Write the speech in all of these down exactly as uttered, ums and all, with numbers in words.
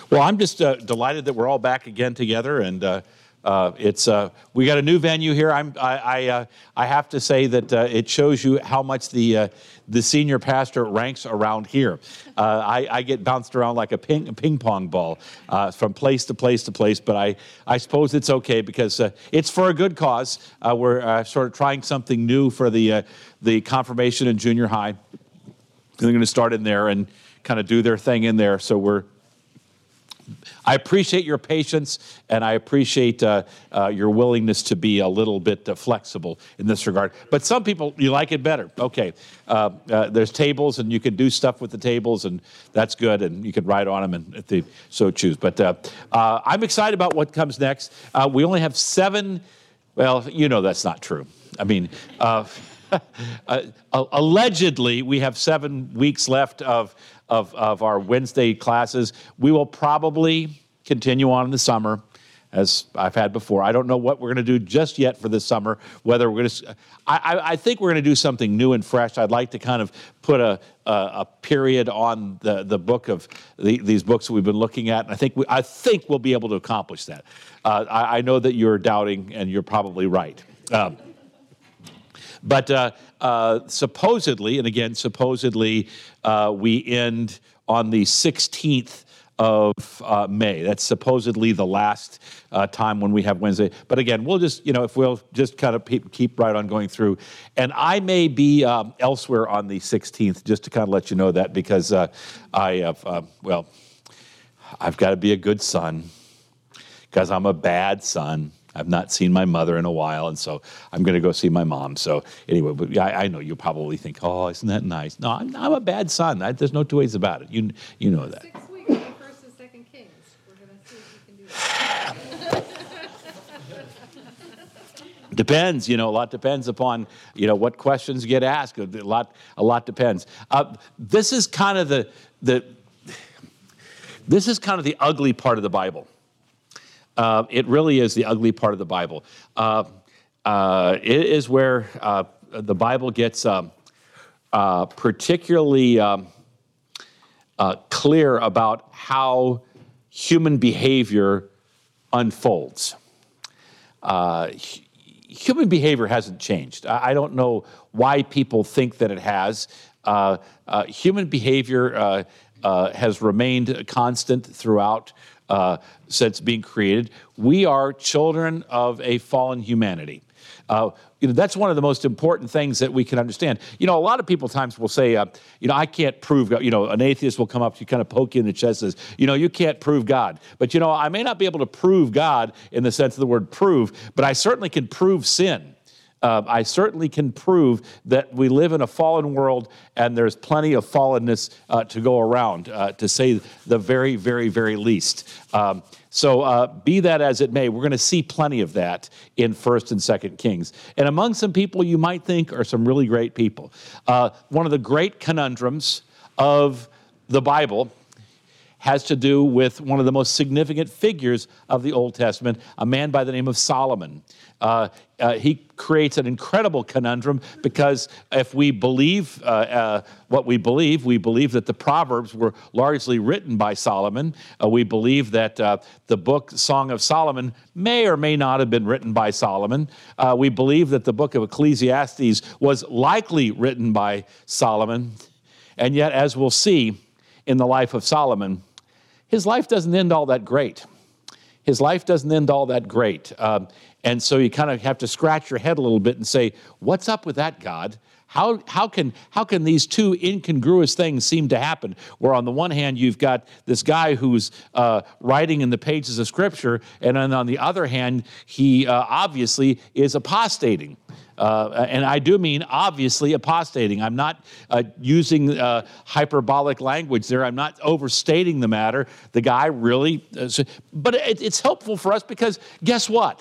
Well, I'm just uh, delighted that we're all back again together, and uh, uh, it's uh, we got a new venue here. I'm I I, uh, I have to say that uh, it shows you how much the uh, the senior pastor ranks around here. Uh, I, I get bounced around like a ping a ping pong ball uh, from place to place to place, but I I suppose it's okay because uh, it's for a good cause. Uh, we're uh, sort of trying something new for the uh, the confirmation in junior high. They're going to start in there and kind of do their thing in there. So we're. I appreciate your patience, and I appreciate uh, uh, your willingness to be a little bit uh, flexible in this regard. But some people, you like it better. Okay, uh, uh, there's tables, and you can do stuff with the tables, and that's good, and you can write on them and if they so choose. But uh, uh, I'm excited about what comes next. Uh, we only have seven, well, you know that's not true. I mean, uh, uh, allegedly, we have seven weeks left of Of, of our Wednesday classes. We will probably continue on in the summer, as I've had before. I don't know what we're going to do just yet for this summer, whether we're going to, I, I think we're going to do something new and fresh. I'd like to kind of put a, a, a period on the, the book of the, these books that we've been looking at, and I think, we, I think we'll be able to accomplish that. Uh, I, I know that you're doubting, and you're probably right. Um, But uh, uh, supposedly, and again, supposedly, uh, we end on the sixteenth of uh, May. That's supposedly the last uh, time when we have Wednesday. But again, we'll just, you know, if we'll just kind of keep right on going through. And I may be um, elsewhere on the sixteenth, just to kind of let you know that, because uh, I have, uh, well, I've got to be a good son, because I'm a bad son. I've not seen my mother in a while, and so I'm going to go see my mom. So anyway, but I, I know you probably think, oh, isn't that nice? No, I'm, I'm a bad son. I, there's no two ways about it. You you know that. Six weeks on First and Second Kings. We're going to see if you can do that. Depends, you know, a lot depends upon, you know, what questions get asked. A lot, a lot depends. Uh, this is kind of the the. This is kind of the ugly part of the Bible. Uh, it really is the ugly part of the Bible. Uh, uh, it is where uh, the Bible gets um, uh, particularly um, uh, clear about how human behavior unfolds. Uh, human behavior hasn't changed. I, I don't know why people think that it has. Uh, uh, human behavior uh, uh, has remained constant throughout Uh, since being created. We are children of a fallen humanity. Uh, you know, that's one of the most important things that we can understand. You know, a lot of people times will say, uh, you know, I can't prove God. You know, an atheist will come up to you, kind of poke you in the chest, says, you know, you can't prove God. But, you know, I may not be able to prove God in the sense of the word prove, but I certainly can prove sin. Uh, I certainly can prove that we live in a fallen world, and there's plenty of fallenness uh, to go around, uh, to say the very, very, very least. Um, so uh, be that as it may, we're going to see plenty of that in First and Second Kings. And among some people you might think are some really great people. Uh, one of the great conundrums of the Bible has to do with one of the most significant figures of the Old Testament, a man by the name of Solomon. Uh, uh, he creates an incredible conundrum because if we believe uh, uh, what we believe, we believe that the Proverbs were largely written by Solomon. Uh, we believe that uh, the book Song of Solomon may or may not have been written by Solomon. Uh, we believe that the book of Ecclesiastes was likely written by Solomon. And yet, as we'll see in the life of Solomon, his life doesn't end all that great. His life doesn't end all that great. Um, and so you kind of have to scratch your head a little bit and say, what's up with that, God? How, how, can, how can these two incongruous things seem to happen? Where on the one hand, you've got this guy who's uh, writing in the pages of Scripture, and then on the other hand, he uh, obviously is apostating. Uh, and I do mean obviously apostating. I'm not uh, using uh, hyperbolic language there. I'm not overstating the matter. The guy really, uh, but it, it's helpful for us because guess what?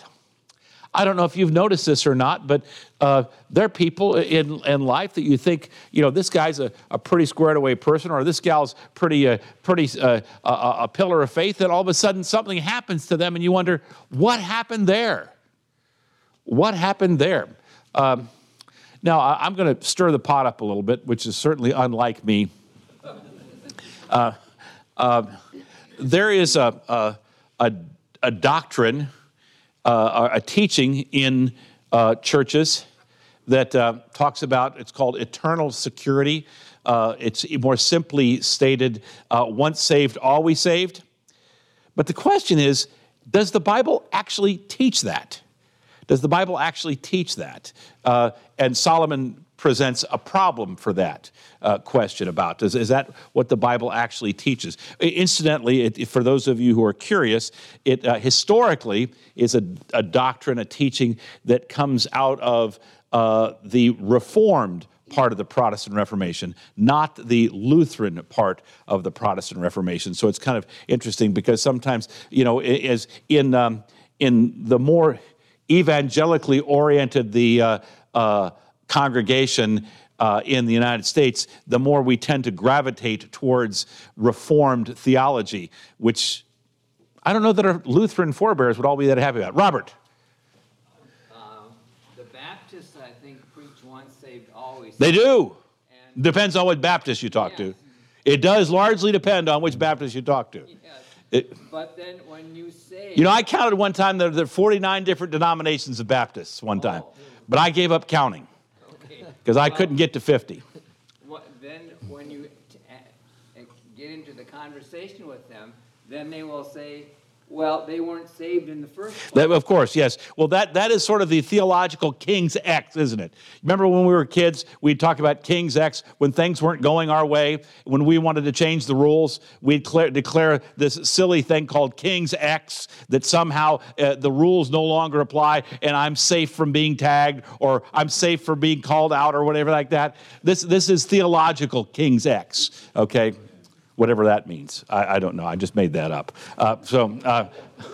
I don't know if you've noticed this or not, but uh, there are people in, in life that you think, you know, this guy's a, a pretty squared away person, or this gal's pretty, uh, pretty uh, a, a pillar of faith, and all of a sudden something happens to them, and you wonder, what happened there? What happened there? Um, now, I, I'm going to stir the pot up a little bit, which is certainly unlike me. Uh, uh, there is a, a, a, a doctrine, uh, a teaching in uh, churches that uh, talks about, it's called eternal security. Uh, it's more simply stated, uh, once saved, always saved. But the question is, does the Bible actually teach that? Does the Bible actually teach that? Uh, and Solomon presents a problem for that uh, question about, is, is that what the Bible actually teaches? Incidentally, it, for those of you who are curious, it uh, historically is a, a doctrine, a teaching that comes out of uh, the Reformed part of the Protestant Reformation, not the Lutheran part of the Protestant Reformation. So it's kind of interesting because sometimes, you know, as in um, in the more evangelically oriented the uh, uh, congregation uh, in the United States, the more we tend to gravitate towards Reformed theology, which I don't know that our Lutheran forebears would all be that happy about. Robert. Baptists, I think, preach once saved, always saved. They do. And Depends on what Baptist you talk yes. to. It does largely depend on which Baptist you talk to. Yes. It, but then when you say... you know, I counted one time, there are forty-nine different denominations of Baptists one time. Oh. But I gave up counting because I Well, couldn't get to fifty. What, then when you t- uh, get into the conversation with them, then they will say, well, they weren't saved in the first place. That, of course, yes. Well, that, that is sort of the theological King's X, isn't it? Remember when we were kids, we'd talk about King's X, when things weren't going our way, when we wanted to change the rules, we'd declare, declare this silly thing called King's X, that somehow uh, the rules no longer apply, and I'm safe from being tagged, or I'm safe from being called out, or whatever like that. This, this is theological King's X, okay? Whatever that means. I, I don't know. I just made that up. Uh, so, uh,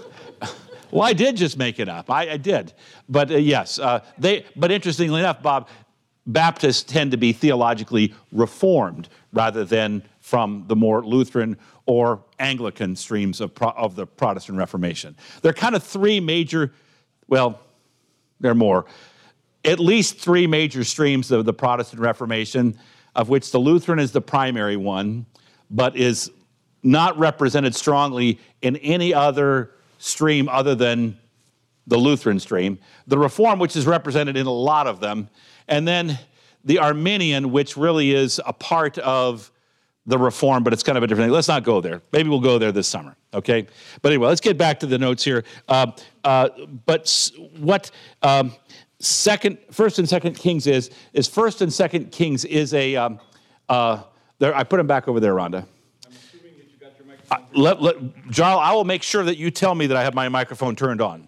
well, I did just make it up. I, I did. But uh, yes, uh, they. But interestingly enough, Bob, Baptists tend to be theologically reformed rather than from the more Lutheran or Anglican streams of, pro, of the Protestant Reformation. There are kind of three major, well, there are more, at least three major streams of the Protestant Reformation, of which the Lutheran is the primary one, but is not represented strongly in any other stream other than the Lutheran stream. The Reform, which is represented in a lot of them, and then the Arminian, which really is a part of the Reform, but it's kind of a different thing. Let's not go there. Maybe we'll go there this summer, okay? But anyway, let's get back to the notes here. Uh, uh, but what um, second, First and Second Kings is, is First and Second Kings is a... Um, uh, There, I put them back over there, Rhonda. I'm assuming that you got your microphone. Uh, let, let, Jarl, I will make sure that you tell me that I have my microphone turned on.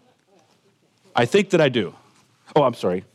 I think that I do. Oh, I'm sorry.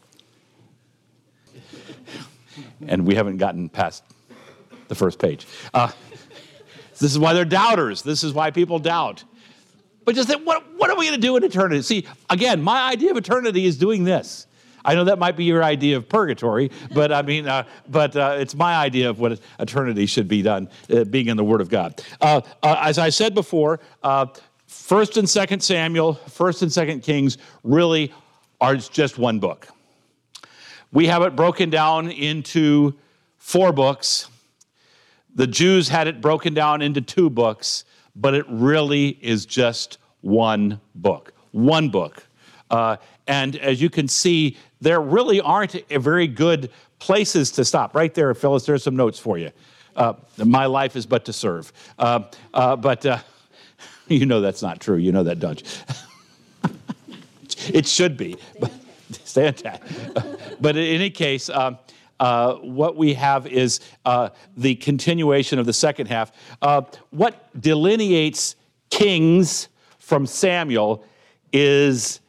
And we haven't gotten past the first page. Uh, this is why they're doubters. This is why people doubt. But just think, what, what are we going to do in eternity? See, again, my idea of eternity is doing this. I know that might be your idea of purgatory, but I mean, uh, but uh, it's my idea of what eternity should be done, uh, being in the Word of God. Uh, uh, as I said before, uh, First and Second Samuel, First and Second Kings really are just one book. We have it broken down into four books. The Jews had it broken down into two books, but it really is just one book. One book. Uh, and as you can see, there really aren't very good places to stop. Right there, Phyllis, there's some notes for you. Uh, my life is but to serve. Uh, uh, but uh, you know that's not true. You know that, don't you? It should be. But, stay intact. But in any case, um, uh, what we have is uh, the continuation of the second half. Uh, what delineates Kings from Samuel is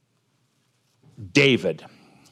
David.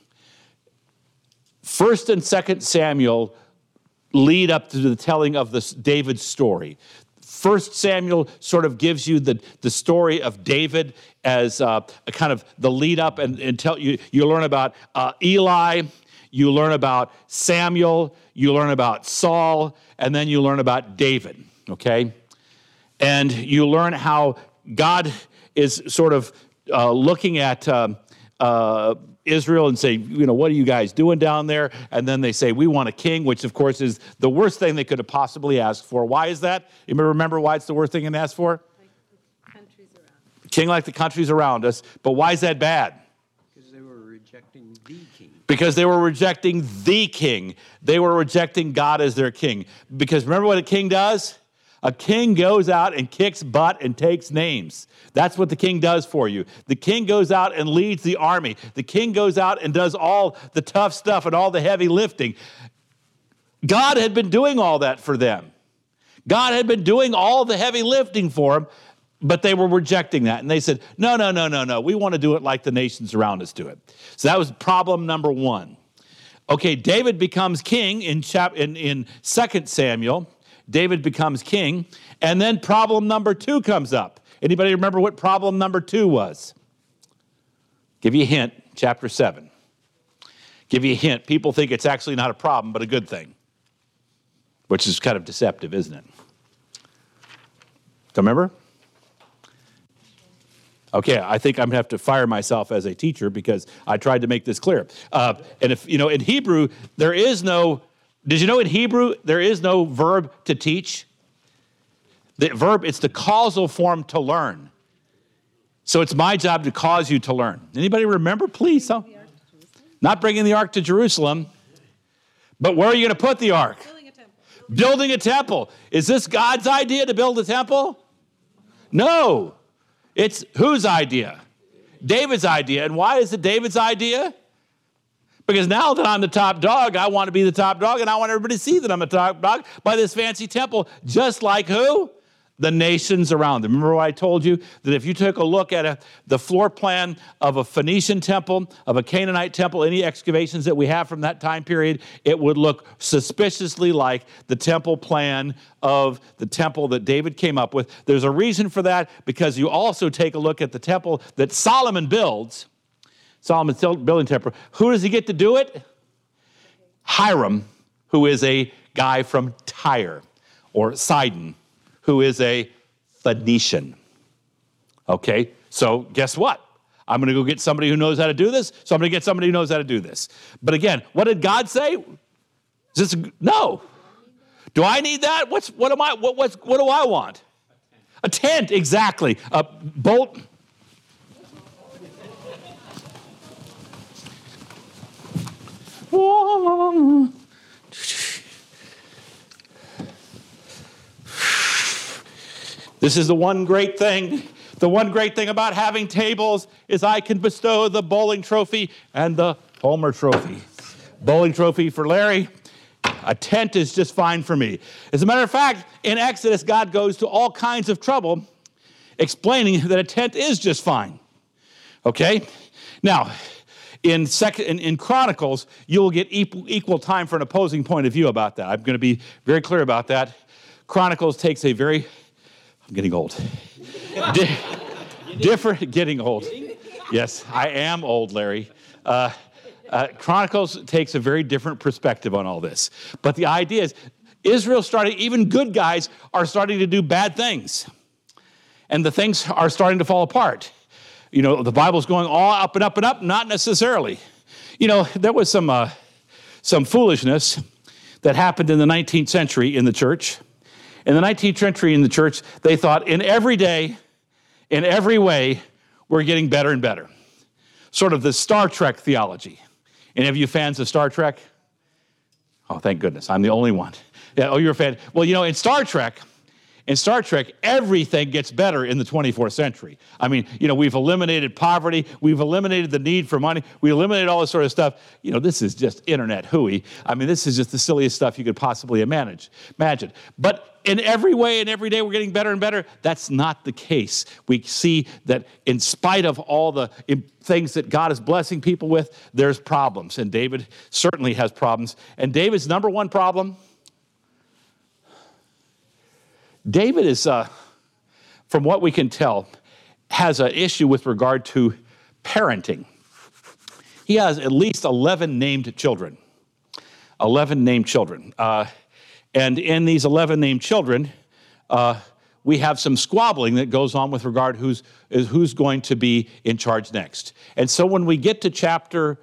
First and Second Samuel lead up to the telling of this David's story. First Samuel sort of gives you the, the story of David as uh, a kind of the lead up, and, and tell you you learn about uh, Eli, you learn about Samuel, you learn about Saul, and then you learn about David. Okay, and you learn how God is sort of uh, looking at. Um, Uh, Israel and say, you know, what are you guys doing down there? And then they say, we want a king, which of course is the worst thing they could have possibly asked for. Why is that? You remember why it's the worst thing they can ask for? Like the countries around. King like the countries around us. But why is that bad? Because they were rejecting the king. Because they were rejecting the king. They were rejecting God as their king. Because remember what a king does? A king goes out and kicks butt and takes names. That's what the king does for you. The king goes out and leads the army. The king goes out and does all the tough stuff and all the heavy lifting. God had been doing all that for them. God had been doing all the heavy lifting for them, but they were rejecting that. And they said, no, no, no, no, no. We want to do it like the nations around us do it. So that was problem number one. Okay, David becomes king in, chap- in, in Second Samuel. David becomes king. And then problem number two comes up. Anybody remember what problem number two was? Give you a hint, chapter seven. Give you a hint. People think it's actually not a problem, but a good thing, which is kind of deceptive, isn't it? Do you remember? Okay, I think I'm going to have to fire myself as a teacher because I tried to make this clear. Uh, and if, you know, in Hebrew, there is no, did you know in Hebrew, there is no verb to teach? The verb, it's the causal form to learn. So it's my job to cause you to learn. Anybody remember, please? So, not bringing the ark to Jerusalem, but where are you going to put the ark? Building a temple. Building a temple. Is this God's idea to build a temple? No. It's whose idea? David's idea. And why is it David's idea? Because now that I'm the top dog, I want to be the top dog, and I want everybody to see that I'm the top dog by this fancy temple, just like who? The nations around them. Remember what I told you? That if you took a look at a, the floor plan of a Phoenician temple, of a Canaanite temple, any excavations that we have from that time period, it would look suspiciously like the temple plan of the temple that David came up with. There's a reason for that, because you also take a look at the temple that Solomon builds. Solomon's building temple. Who does he get to do it? Hiram, who is a guy from Tyre or Sidon, who is a Phoenician. Okay, so guess what? I'm going to go get somebody who knows how to do this, so I'm going to get somebody who knows how to do this. But again, what did God say? Is this, no. Do I need that? What's what am I? What what's, what do I want? A tent, exactly. A bolt. This is the one great thing. The one great thing about having tables is I can bestow the bowling trophy and the Homer trophy. Bowling trophy for Larry. A tent is just fine for me. As a matter of fact, in Exodus, God goes to all kinds of trouble explaining that a tent is just fine. Okay? Now, in, second, in, in Chronicles, you'll get equal, equal time for an opposing point of view about that. I'm going to be very clear about that. Chronicles takes a very... I'm getting old. Di- different, getting old. Yes, I am old, Larry. Uh, uh, Chronicles takes a very different perspective on all this. But the idea is, Israel starting, even good guys are starting to do bad things. And the things are starting to fall apart. You know, the Bible's going all up and up and up, not necessarily. You know, there was some, uh, some foolishness that happened in the nineteenth century in the church. In the nineteenth century in the church, they thought in every day, in every way, we're getting better and better. Sort of the Star Trek theology. Any of you fans of Star Trek? Oh, thank goodness. I'm the only one. Yeah, oh, you're a fan. Well, you know, in Star Trek, in Star Trek, everything gets better in the twenty-fourth century. I mean, you know, we've eliminated poverty. We've eliminated the need for money. We eliminated all this sort of stuff. You know, this is just internet hooey. I mean, this is just the silliest stuff you could possibly manage, imagine. But in every way and every day we're getting better and better. That's not the case. We see that in spite of all the things that God is blessing people with, there's problems. And David certainly has problems. And David's number one problem, David is, uh, from what we can tell, has an issue with regard to parenting. He has at least eleven named children. eleven named children. Uh, and in these eleven named children, uh, we have some squabbling that goes on with regard who's, is who's going to be in charge next. And so when we get to chapter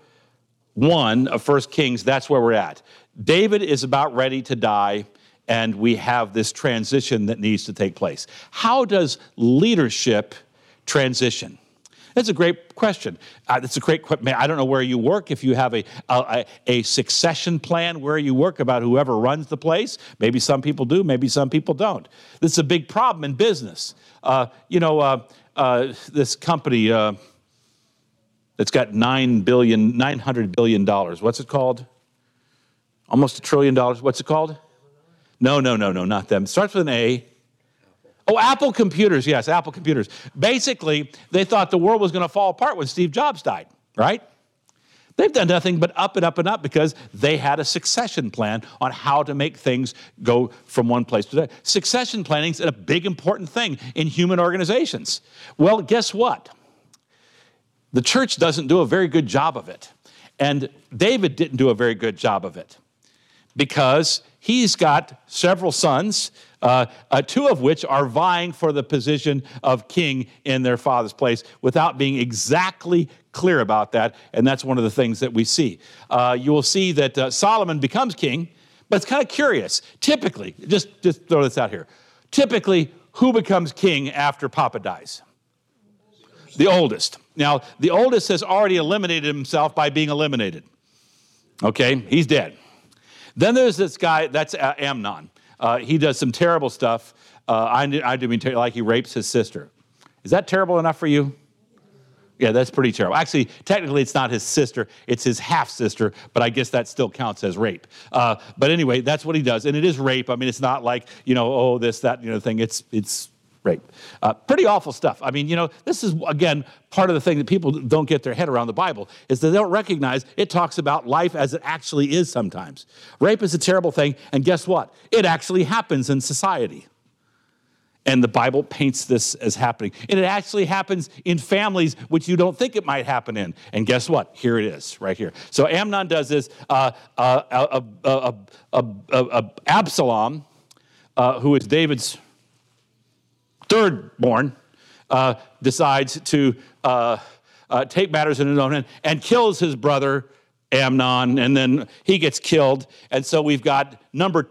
one of First Kings, that's where we're at. David is about ready to die, and we have this transition that needs to take place. How does leadership transition? That's a great question. Uh, that's a great question. I don't know where you work, if you have a, a, a succession plan where you work about whoever runs the place. Maybe some people do, maybe some people don't. This is a big problem in business. Uh, you know, uh, uh, this company uh, that's got nine billion, nine hundred billion dollars. What's it called? Almost a trillion dollars. What's it called? No, no, no, no, not them. It starts with an A. Oh, Apple Computers, yes, Apple Computers. Basically, they thought the world was going to fall apart when Steve Jobs died, right? They've done nothing but up and up and up because they had a succession plan on how to make things go from one place to the other. Succession planning is a big, important thing in human organizations. Well, guess what? The church doesn't do a very good job of it. And David didn't do a very good job of it because he's got several sons, uh, uh, two of which are vying for the position of king in their father's place without being exactly clear about that. And that's one of the things that we see. Uh, you will see that uh, Solomon becomes king, but it's kind of curious. Typically, just, just throw this out here. Typically, who becomes king after Papa dies? The oldest. Now, the oldest has already eliminated himself by being eliminated. Okay, he's dead. Then there's this guy, that's uh, Amnon. Uh, he does some terrible stuff. Uh, I, I do mean ter- like he rapes his sister. Is that terrible enough for you? Yeah, that's pretty terrible. Actually, technically, it's not his sister. It's his half-sister, but I guess that still counts as rape. Uh, but anyway, that's what he does. And it is rape. I mean, it's not like, you know, oh, this, that, you know, thing. It's it's rape. Uh, pretty awful stuff. I mean, you know, this is, again, part of the thing that people don't get their head around the Bible is that they don't recognize it talks about life as it actually is sometimes. Rape is a terrible thing, and guess what? It actually happens in society. And the Bible paints this as happening. And it actually happens in families which you don't think it might happen in. And guess what? Here it is, right here. So Amnon does this. Uh, uh, uh, uh, uh, uh, uh, Absalom, uh, who is David's third born, uh, decides to uh, uh, take matters in his own hand and kills his brother Amnon, and then he gets killed. And so we've got number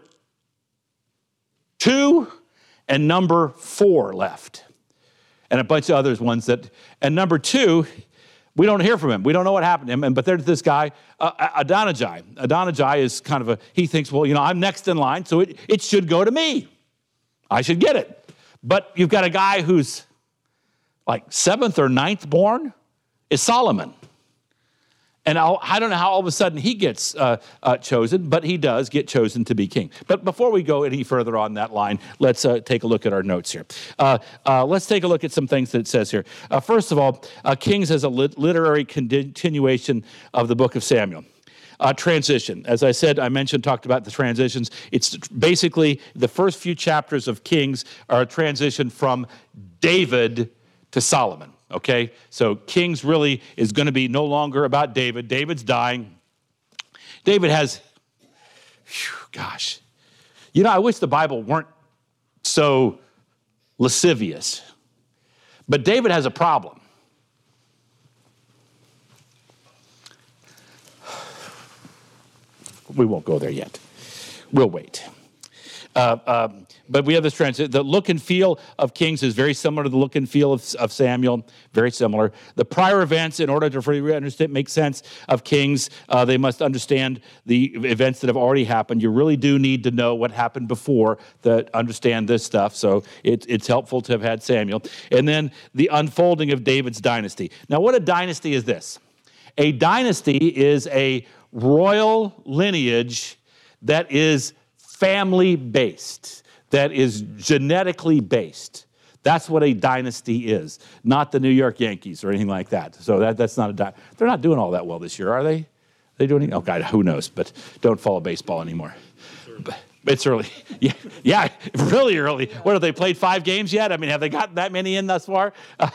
two and number four left, and a bunch of others ones that, and number two, we don't hear from him. We don't know what happened to him. And but there's this guy, uh, Adonijah. Adonijah is kind of a, he thinks, well, you know, I'm next in line, so it, it should go to me. I should get it. But you've got a guy who's like seventh or ninth born is Solomon. And I'll, I don't know how all of a sudden he gets uh, uh, chosen, but he does get chosen to be king. But before we go any further on that line, let's uh, take a look at our notes here. Uh, uh, let's take a look at some things that it says here. Uh, first of all, uh, Kings has a lit- literary continuation of the book of Samuel. Uh, transition. As I said, I mentioned, talked about the transitions. It's basically the first few chapters of Kings are a transition from David to Solomon. Okay, so Kings really is going to be no longer about David. David's dying. David has, whew, gosh, you know, I wish the Bible weren't so lascivious. But David has a problem. We won't go there yet. We'll wait. Uh, um, but we have this transition. The look and feel of Kings is very similar to the look and feel of, of Samuel, very similar. The prior events, in order to fully understand, make sense of Kings, uh, they must understand the events that have already happened. You really do need to know what happened before to understand this stuff, so it, it's helpful to have had Samuel. And then the unfolding of David's dynasty. Now, what a dynasty is this? A dynasty is a royal lineage that is family-based, that is genetically based. That's what a dynasty is, not the New York Yankees or anything like that. So that, that's not a dynasty. They're not doing all that well this year, are they? Are they doing? Oh, God, who knows? But don't follow baseball anymore. But it's early. Yeah, yeah, really early. What, have they played five games yet? I mean, have they gotten that many in thus far? Uh,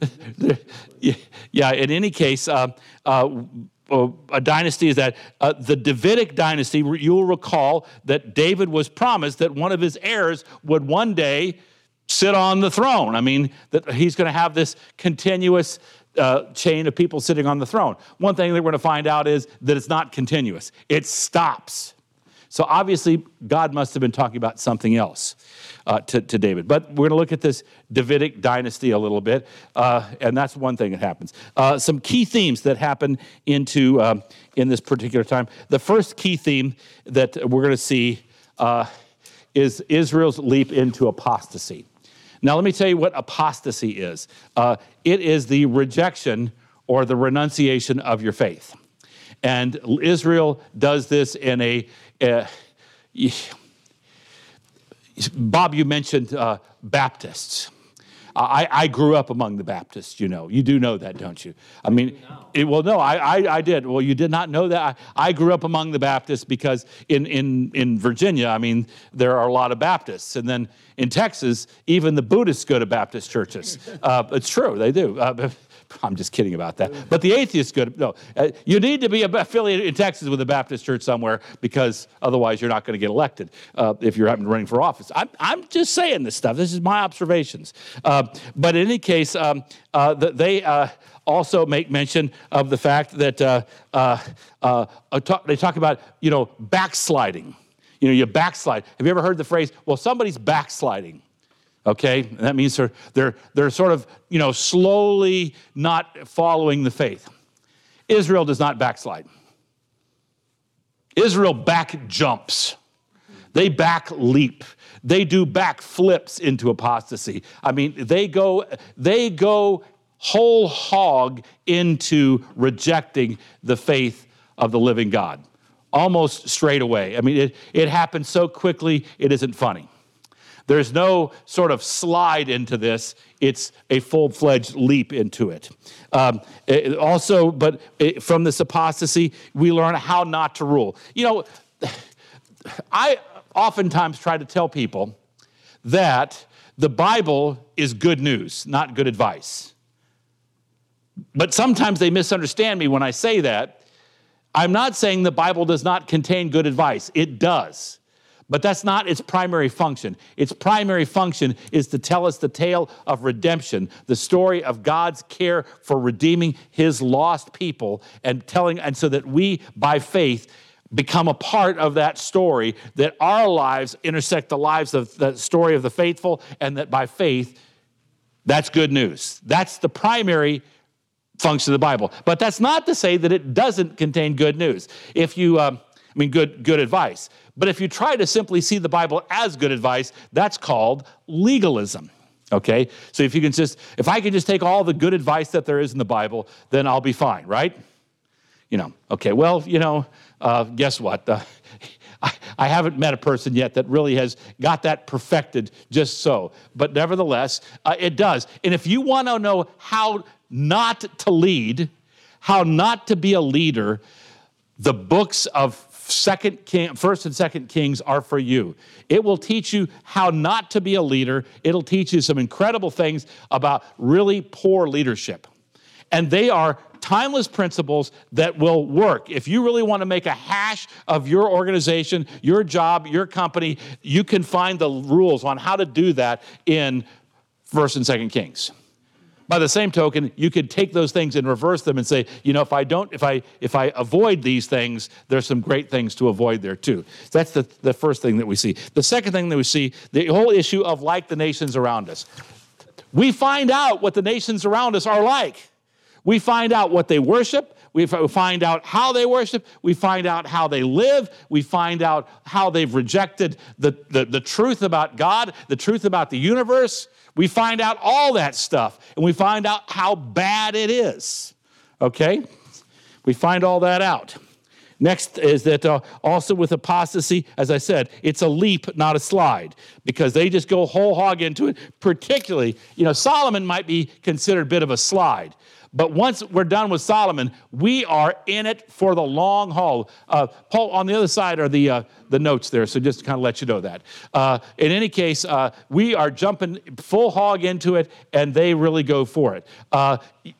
yeah, in any case, uh, uh, a dynasty is that uh, the Davidic dynasty, you'll recall that David was promised that one of his heirs would one day sit on the throne. I mean, that he's going to have this continuous uh, chain of people sitting on the throne. One thing that we're going to find out is that it's not continuous. It stops. So obviously, God must have been talking about something else uh, to, to David. But we're going to look at this Davidic dynasty a little bit, uh, and that's one thing that happens. Uh, some key themes that happen into um, in this particular time. The first key theme that we're going to see uh, is Israel's leap into apostasy. Now, let me tell you what apostasy is. Uh, it is the rejection or the renunciation of your faith. And Israel does this in a, uh, Bob, you mentioned uh, Baptists. I, I grew up among the Baptists, you know. You do know that, don't you? I mean, it, well, no, I, I, I did. Well, you did not know that. I, I grew up among the Baptists because in, in, in Virginia, I mean, there are a lot of Baptists. And then in Texas, even the Buddhists go to Baptist churches. Uh, it's true, they do. Uh, I'm just kidding about that. But the atheists go to, no. Uh, you need to be affiliated in Texas with a Baptist church somewhere because otherwise you're not going to get elected uh, if you're having running for office. I'm, I'm just saying this stuff. This is my observations. Uh, but in any case, um, uh, the, they uh, also make mention of the fact that uh, uh, uh, talk, they talk about, you know, backsliding. You know, you backslide. Have you ever heard the phrase, well, somebody's backsliding? Okay, and that means they're, they're, they're sort of, you know, slowly not following the faith. Israel does not backslide. Israel back jumps. They back leap. They do back flips into apostasy. I mean, they go, they go whole hog into rejecting the faith of the living God, almost straight away. I mean, it, it happens so quickly, it isn't funny. There's no sort of slide into this. It's a full-fledged leap into it. Um, it also, but it, from this apostasy, we learn how not to rule. You know, I oftentimes try to tell people that the Bible is good news, not good advice. But sometimes they misunderstand me when I say that. I'm not saying the Bible does not contain good advice. It does. But that's not its primary function. Its primary function is to tell us the tale of redemption, the story of God's care for redeeming his lost people and telling, and so that we, by faith, become a part of that story, that our lives intersect the lives of the story of the faithful, and that by faith, that's good news. That's the primary function of the Bible. But that's not to say that it doesn't contain good news. If you, um, I mean, good, good advice. But if you try to simply see the Bible as good advice, that's called legalism, okay? So if you can just, if I can just take all the good advice that there is in the Bible, then I'll be fine, right? You know, okay, well, you know, uh, guess what? Uh, I, I haven't met a person yet that really has got that perfected just so. But nevertheless, uh, it does. And if you want to know how not to lead, how not to be a leader, the books of Second King, First and Second Kings are for you. It will teach you how not to be a leader. It'll teach you some incredible things about really poor leadership. And they are timeless principles that will work. If you really want to make a hash of your organization, your job, your company, you can find the rules on how to do that in First and Second Kings. By the same token, you could take those things and reverse them and say, you know, if I don't, if I if I avoid these things, there's some great things to avoid there too. That's the, the first thing that we see. The second thing that we see, the whole issue of like the nations around us. We find out what the nations around us are like. We find out what they worship. We find out how they worship. We find out how they live. We find out how they've rejected the, the, the truth about God, the truth about the universe. We find out all that stuff, and we find out how bad it is, okay? We find all that out. Next is that uh, also with apostasy, as I said, it's a leap, not a slide, because they just go whole hog into it, particularly, you know, Solomon might be considered a bit of a slide. But once we're done with Solomon, we are in it for the long haul. Uh, Paul, on the other side are the uh, the notes there, so just to kind of let you know that. Uh, in any case, uh, we are jumping full hog into it, and they really go for it. Uh,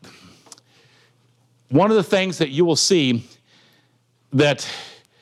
one of the things that you will see that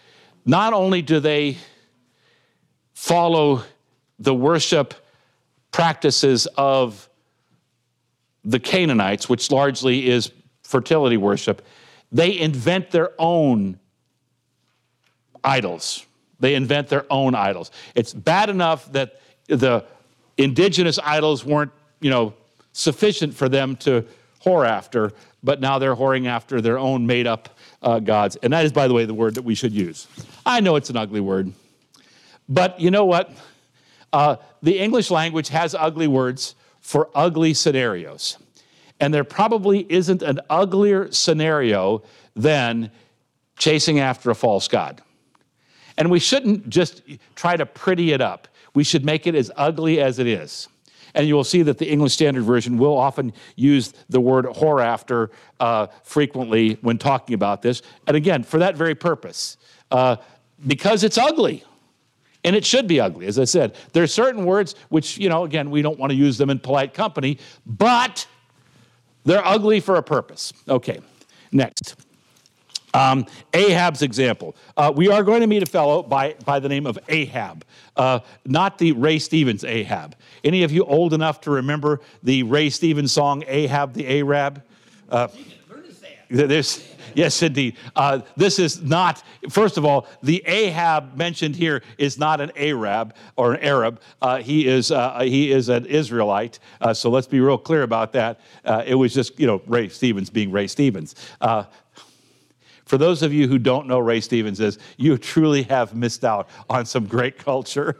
not only do they follow the worship practices of the Canaanites, which largely is fertility worship, they invent their own idols. They invent their own idols. It's bad enough that the indigenous idols weren't, you know, sufficient for them to whore after, but now they're whoring after their own made-up uh, gods. And that is, by the way, the word that we should use. I know it's an ugly word, but you know what? Uh, the English language has ugly words for ugly scenarios. And there probably isn't an uglier scenario than chasing after a false god. And we shouldn't just try to pretty it up. We should make it as ugly as it is. And you will see that the English Standard Version will often use the word whore after uh, frequently when talking about this. And again, for that very purpose, uh, because it's ugly. And it should be ugly, as I said. There are certain words which, you know, again, we don't want to use them in polite company, but they're ugly for a purpose. Okay, next. Um, Ahab's example. Uh, we are going to meet a fellow by, by the name of Ahab, uh, not the Ray Stevens Ahab. Any of you old enough to remember the Ray Stevens song, Ahab the Arab? Uh, there's, yes, indeed. Uh, this is not, first of all, the Ahab mentioned here is not an Arab or an Arab. Uh, he is uh, he is an Israelite. Uh, so let's be real clear about that. Uh, it was just, you know, Ray Stevens being Ray Stevens. Uh, For those of you who don't know Ray Stevens is, you truly have missed out on some great culture.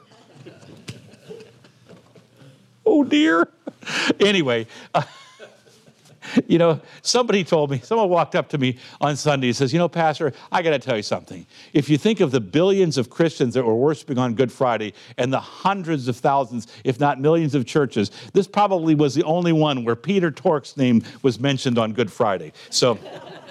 Oh, dear. Anyway, uh, you know, somebody told me, someone walked up to me on Sunday and says, you know, Pastor, I got to tell you something. If you think of the billions of Christians that were worshiping on Good Friday and the hundreds of thousands, if not millions of churches, this probably was the only one where Peter Tork's name was mentioned on Good Friday. So...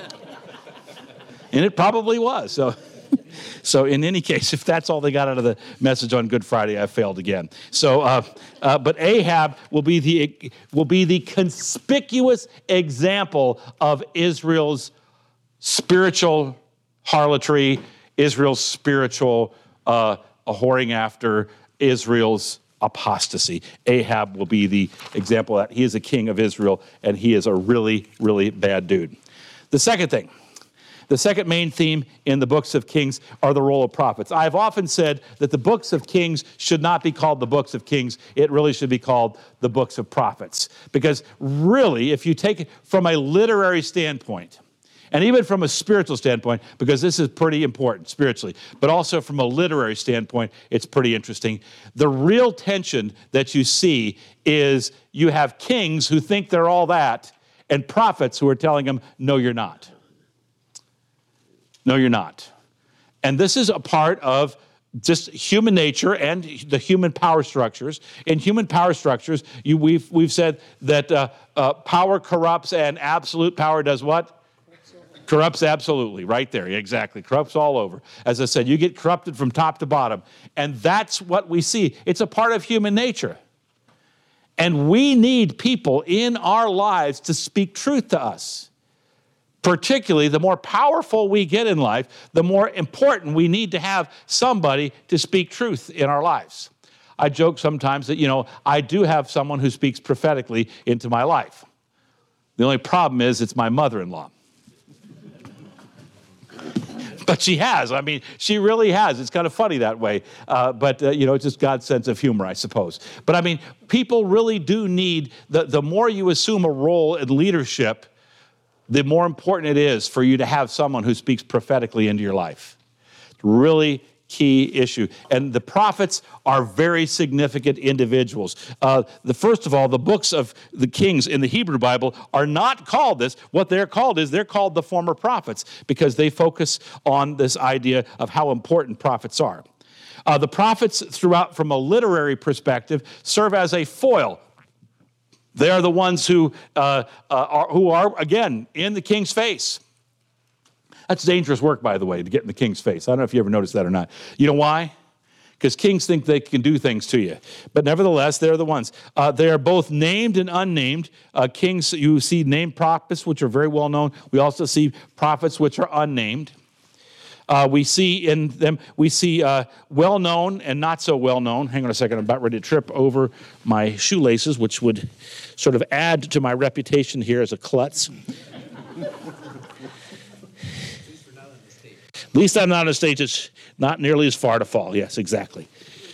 And it probably was. So, so in any case, if that's all they got out of the message on Good Friday, I failed again. So, uh, uh, but Ahab will be the will be the conspicuous example of Israel's spiritual harlotry, Israel's spiritual uh, whoring after, Israel's apostasy. Ahab will be the example of that. He is a king of Israel, and he is a really, really bad dude. The second thing. The second main theme in the books of Kings are the role of prophets. I've often said that the books of Kings should not be called the books of Kings. It really should be called the books of prophets. Because really, if you take it from a literary standpoint, and even from a spiritual standpoint, because this is pretty important spiritually, but also from a literary standpoint, it's pretty interesting. The real tension that you see is you have kings who think they're all that, and prophets who are telling them, no, you're not. No, you're not. And this is a part of just human nature and the human power structures. In human power structures, you, we've, we've said that uh, uh, power corrupts and absolute power does what? Corrupts absolutely, right there, exactly. Corrupts all over. As I said, you get corrupted from top to bottom. And that's what we see. It's a part of human nature. And we need people in our lives to speak truth to us. Particularly, the more powerful we get in life, the more important we need to have somebody to speak truth in our lives. I joke sometimes that, you know, I do have someone who speaks prophetically into my life. The only problem is it's my mother-in-law. But she has. I mean, she really has. It's kind of funny that way. Uh, but, uh, you know, it's just God's sense of humor, I suppose. But, I mean, people really do need, the, the more you assume a role in leadership, the more important it is for you to have someone who speaks prophetically into your life. Really key issue. And the prophets are very significant individuals. Uh, the first of all, the books of the kings in the Hebrew Bible are not called this. What they're called is they're called the former prophets because they focus on this idea of how important prophets are. Uh, the prophets throughout, from a literary perspective, serve as a foil. They are the ones who, uh, uh, are, who are, again, in the king's face. That's dangerous work, by the way, to get in the king's face. I don't know if you ever noticed that or not. You know why? Because kings think they can do things to you. But nevertheless, they're the ones. Uh, they are both named and unnamed. Uh, kings, you see named prophets, which are very well known. We also see prophets which are unnamed. Uh, we see in them, we see uh, well-known and not so well-known. Hang on a second, I'm about ready to trip over my shoelaces, which would sort of add to my reputation here as a klutz. At least I'm not on the stage. It's not nearly as far to fall. Yes, exactly.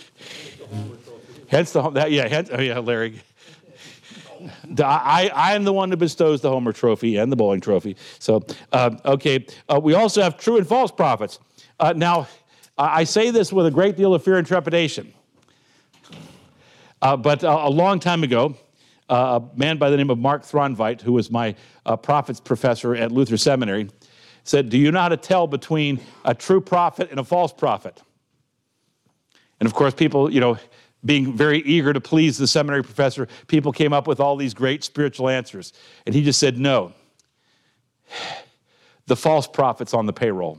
Hence the, that, yeah, hence, oh yeah, Larry. The, I, I am the one who bestows the Homer Trophy and the bowling trophy. So, uh, okay. Uh, we also have true and false prophets. Uh, now, I say this with a great deal of fear and trepidation. Uh, but uh, a long time ago, uh, a man by the name of Mark Thronveit, who was my uh, prophets professor at Luther Seminary, said, do you know how to tell between a true prophet and a false prophet? And of course, people, you know, being very eager to please the seminary professor, people came up with all these great spiritual answers. And he just said, no, the false prophet's on the payroll.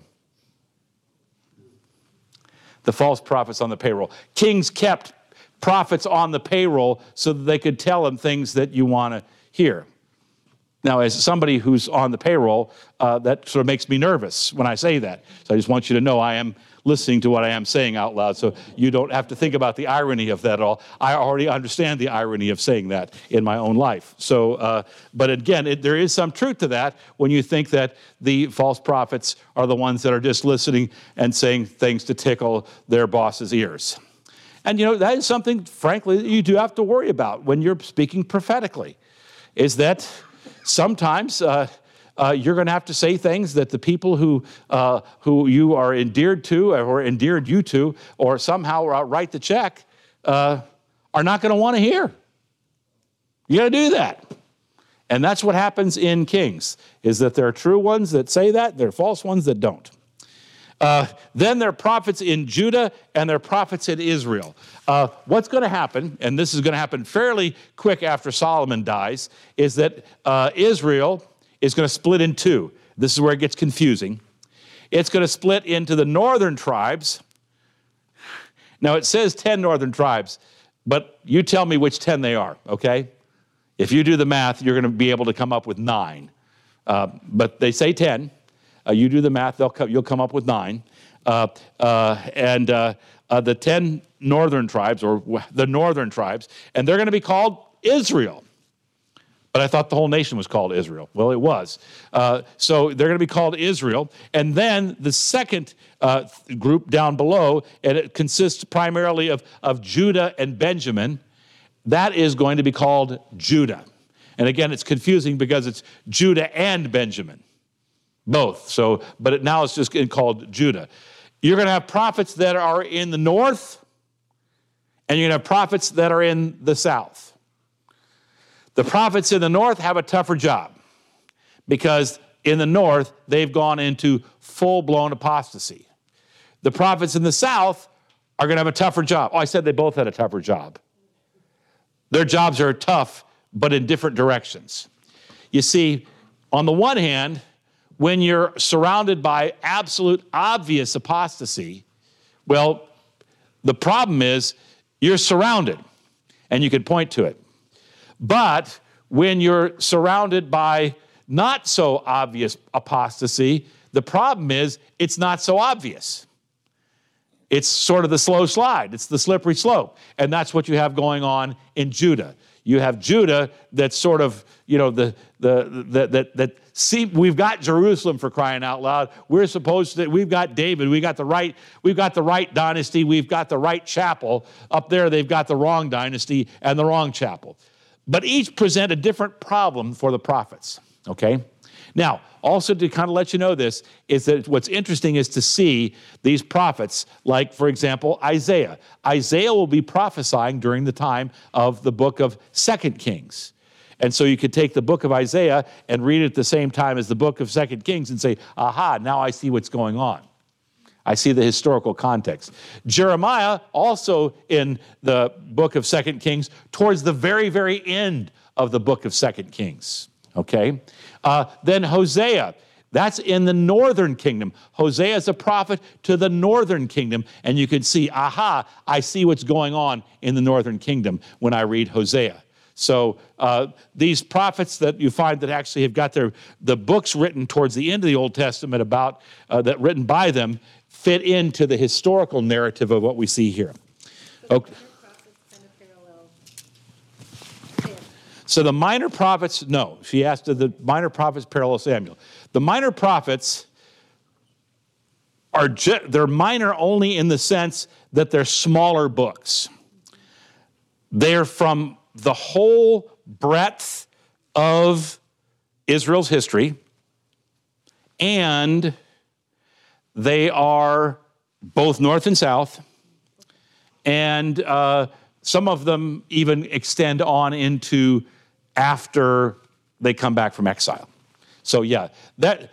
The false prophet's on the payroll. Kings kept prophets on the payroll so that they could tell them things that you want to hear. Now, as somebody who's on the payroll, uh, that sort of makes me nervous when I say that. So I just want you to know I am listening to what I am saying out loud, so you don't have to think about the irony of that at all. I already understand the irony of saying that in my own life. So, uh, but again, it, there is some truth to that when you think that the false prophets are the ones that are just listening and saying things to tickle their boss's ears. And you know, that is something, frankly, that you do have to worry about when you're speaking prophetically, is that sometimes uh, uh, you're going to have to say things that the people who uh, who you are endeared to or endeared you to or somehow uh, write the check uh, are not going to want to hear. You got to do that. And that's what happens in Kings, is that there are true ones that say that, there are false ones that don't. Uh, then there are prophets in Judah and there are prophets in Israel. Uh, what's going to happen, and this is going to happen fairly quick after Solomon dies, is that uh, Israel is going to split in two. This is where it gets confusing. It's going to split into the northern tribes. Now it says ten northern tribes, but you tell me which ten they are, okay? If you do the math, you're going to be able to come up with nine. Uh, but they say ten. Uh, you do the math, they'll come, you'll come up with nine. Uh, uh, and uh, uh, the ten northern tribes, or the northern tribes, and they're going to be called Israel. But I thought the whole nation was called Israel. Well, it was. Uh, so they're going to be called Israel. And then the second uh, group down below, and it consists primarily of, of Judah and Benjamin, that is going to be called Judah. And again, it's confusing because it's Judah and Benjamin. Both. So, but it, now it's just called Judah. You're going to have prophets that are in the north, and you're going to have prophets that are in the south. The prophets in the north have a tougher job because in the north, they've gone into full-blown apostasy. The prophets in the south are going to have a tougher job. Oh, I said they both had a tougher job. Their jobs are tough, but in different directions. You see, on the one hand, when you're surrounded by absolute obvious apostasy, well, the problem is you're surrounded, and you can point to it. But when you're surrounded by not so obvious apostasy, the problem is it's not so obvious. It's sort of the slow slide. It's the slippery slope. And that's what you have going on in Judah. You have Judah that's sort of, you know, the the the that that see, we've got Jerusalem, for crying out loud. We're supposed to, we've got David, we got the right, we've got the right dynasty, we've got the right chapel. Up there, they've got the wrong dynasty and the wrong chapel. But each present a different problem for the prophets, okay? Now, also to kind of let you know this, is that what's interesting is to see these prophets, like, for example, Isaiah. Isaiah will be prophesying during the time of the book of Second Kings. And so you could take the book of Isaiah and read it at the same time as the book of Second Kings and say, aha, now I see what's going on. I see the historical context. Jeremiah, also in the book of Second Kings, towards the very, very end of the book of Second Kings, okay? Uh, then Hosea, that's in the northern kingdom. Hosea is a prophet to the northern kingdom, and you can see, aha, I see what's going on in the northern kingdom when I read Hosea. So uh, these prophets that you find that actually have got their the books written towards the end of the Old Testament about uh, that written by them fit into the historical narrative of what we see here. Okay. So the minor prophets, no. She asked, did the minor prophets parallel Samuel? The minor prophets are ju- they're minor only in the sense that they're smaller books. They're from the whole breadth of Israel's history, and they are both north and south, and uh, some of them even extend on into after they come back from exile. So yeah, that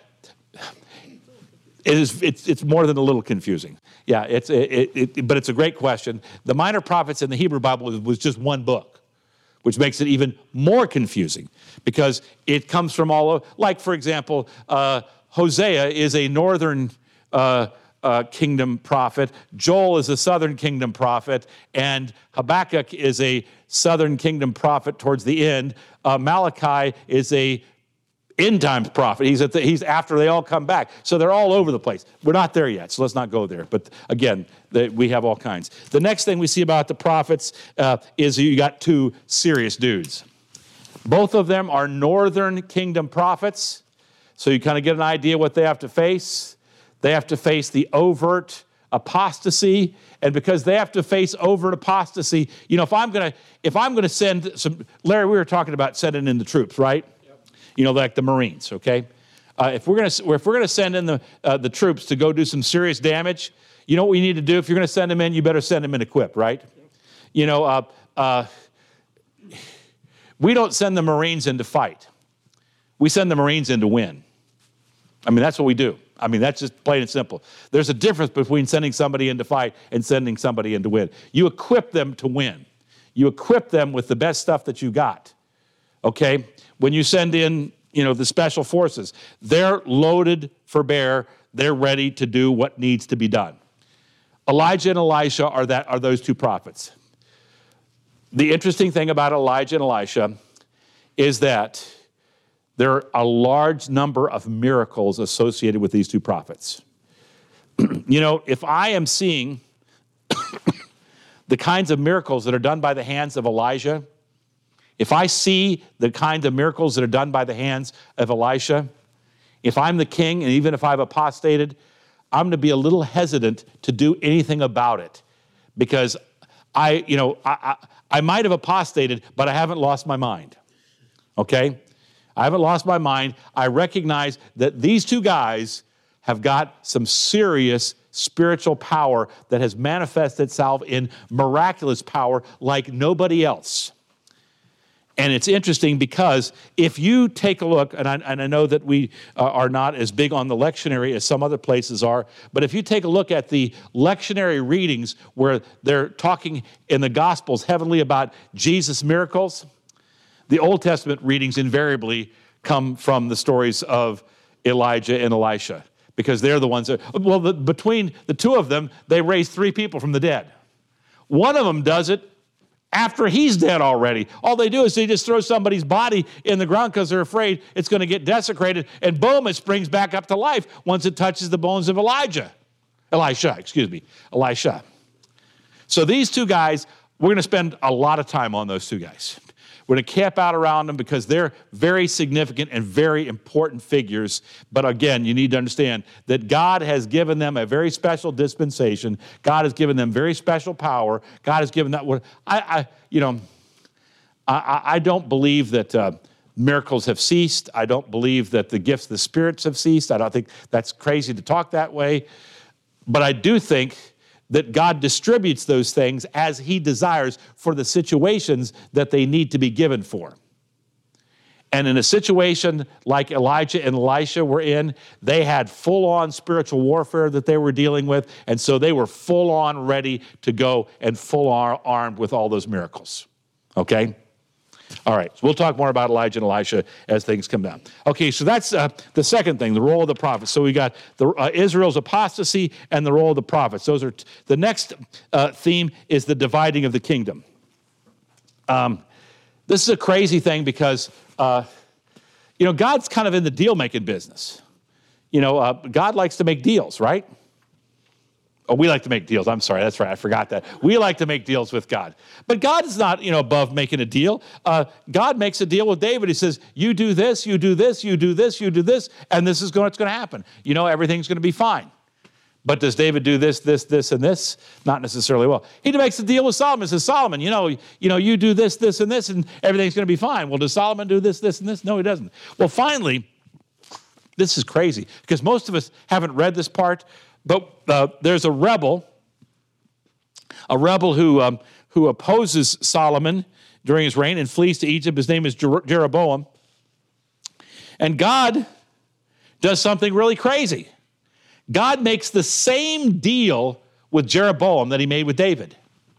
it is. It's, it's more than a little confusing. Yeah, it's it, it, but it's a great question. The minor prophets in the Hebrew Bible was, was just one book, which makes it even more confusing because it comes from all over. Like, for example, uh, Hosea is a northern uh, uh, kingdom prophet. Joel is a southern kingdom prophet. And Habakkuk is a southern kingdom prophet towards the end. Uh, Malachi is a end times prophet. He's, at the, he's after they all come back. So they're all over the place. We're not there yet, so let's not go there. But again, the, we have all kinds. The next thing we see about the prophets uh, is you got two serious dudes. Both of them are northern kingdom prophets. So you kind of get an idea what they have to face. They have to face the overt apostasy. And because they have to face overt apostasy, you know, if I'm going to if I'm going to send some, Larry, we were talking about sending in the troops, right? You know, like the Marines, okay? Uh, if we're going to if we're going to send in the uh, the troops to go do some serious damage, you know what we need to do? If you're going to send them in, you better send them in equipped, right? You know, uh, uh, we don't send the Marines in to fight. We send the Marines in to win. I mean, that's what we do. I mean, that's just plain and simple. There's a difference between sending somebody in to fight and sending somebody in to win. You equip them to win. You equip them with the best stuff that you got, okay? When you send in, you know, the special forces, they're loaded for bear. They're ready to do what needs to be done. Elijah and Elisha are that are those two prophets. The interesting thing about Elijah and Elisha is that there are a large number of miracles associated with these two prophets. You know, if I am seeing the kinds of miracles that are done by the hands of Elijah, if I see the kind of miracles that are done by the hands of Elisha, if I'm the king, and even if I've apostated, I'm going to be a little hesitant to do anything about it because I, you know, I, I, I might have apostated, but I haven't lost my mind, okay? I haven't lost my mind. I recognize that these two guys have got some serious spiritual power that has manifested itself in miraculous power like nobody else. And it's interesting because if you take a look, and I, and I know that we uh, are not as big on the lectionary as some other places are, but if you take a look at the lectionary readings where they're talking in the Gospels heavily about Jesus' miracles, the Old Testament readings invariably come from the stories of Elijah and Elisha because they're the ones that, well, the, between the two of them, they raised three people from the dead. One of them does it after he's dead already. All they do is they just throw somebody's body in the ground because they're afraid it's going to get desecrated, and boom, it springs back up to life once it touches the bones of Elijah. Elisha, excuse me, Elisha. So these two guys, we're going to spend a lot of time on those two guys. We're going to camp out around them because they're very significant and very important figures. But again, you need to understand that God has given them a very special dispensation. God has given them very special power. God has given that. I, I you know, I, I don't believe that uh, miracles have ceased. I don't believe that the gifts of the spirits have ceased. I don't think that's crazy to talk that way. But I do think that God distributes those things as he desires for the situations that they need to be given for. And in a situation like Elijah and Elisha were in, they had full-on spiritual warfare that they were dealing with, and so they were full-on ready to go and full-on armed with all those miracles, okay? All right, so we'll talk more about Elijah and Elisha as things come down. Okay, so that's uh, the second thing, the role of the prophets. So we got the, uh, Israel's apostasy and the role of the prophets. Those are t- the next uh, theme is the dividing of the kingdom. Um, this is a crazy thing because, uh, you know, God's kind of in the deal-making business. You know, uh, God likes to make deals, right? Oh, we like to make deals. I'm sorry. That's right. I forgot that. We like to make deals with God. But God is not, you know, above making a deal. Uh, God makes a deal with David. He says, you do this, you do this, you do this, you do this, and this is going, what's going to happen. You know, everything's going to be fine. But does David do this, this, this, and this? Not necessarily well. He makes a deal with Solomon. He says, Solomon, you know, you know, you do this, this, and this, and everything's going to be fine. Well, does Solomon do this, this, and this? No, he doesn't. Well, finally, this is crazy because most of us haven't read this part, but uh, there's a rebel, a rebel who, um, who opposes Solomon during his reign and flees to Egypt. His name is Jer- Jeroboam. And God does something really crazy. God makes the same deal with Jeroboam that he made with David.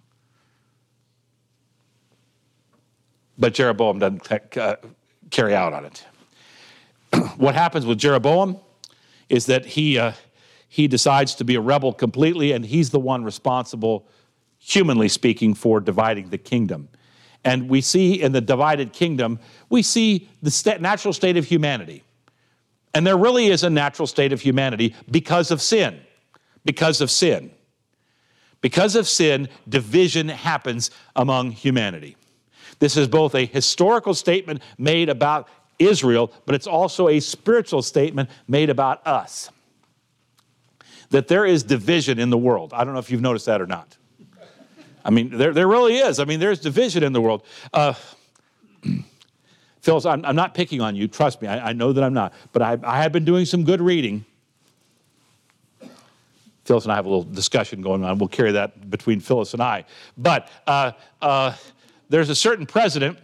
But Jeroboam doesn't uh, carry out on it. What happens with Jeroboam is that he, uh, he decides to be a rebel completely, and he's the one responsible, humanly speaking, for dividing the kingdom. And we see in the divided kingdom, we see the st- natural state of humanity. And there really is a natural state of humanity because of sin. Because of sin. Because of sin, division happens among humanity. This is both a historical statement made about Israel, but it's also a spiritual statement made about us. That there is division in the world. I don't know if you've noticed that or not. I mean, there, there really is. I mean, there's division in the world. Uh, Phyllis, I'm, I'm not picking on you. Trust me, I, I know that I'm not. But I, I have been doing some good reading. Phyllis and I have a little discussion going on. We'll carry that between Phyllis and I. But uh, uh, there's a certain president,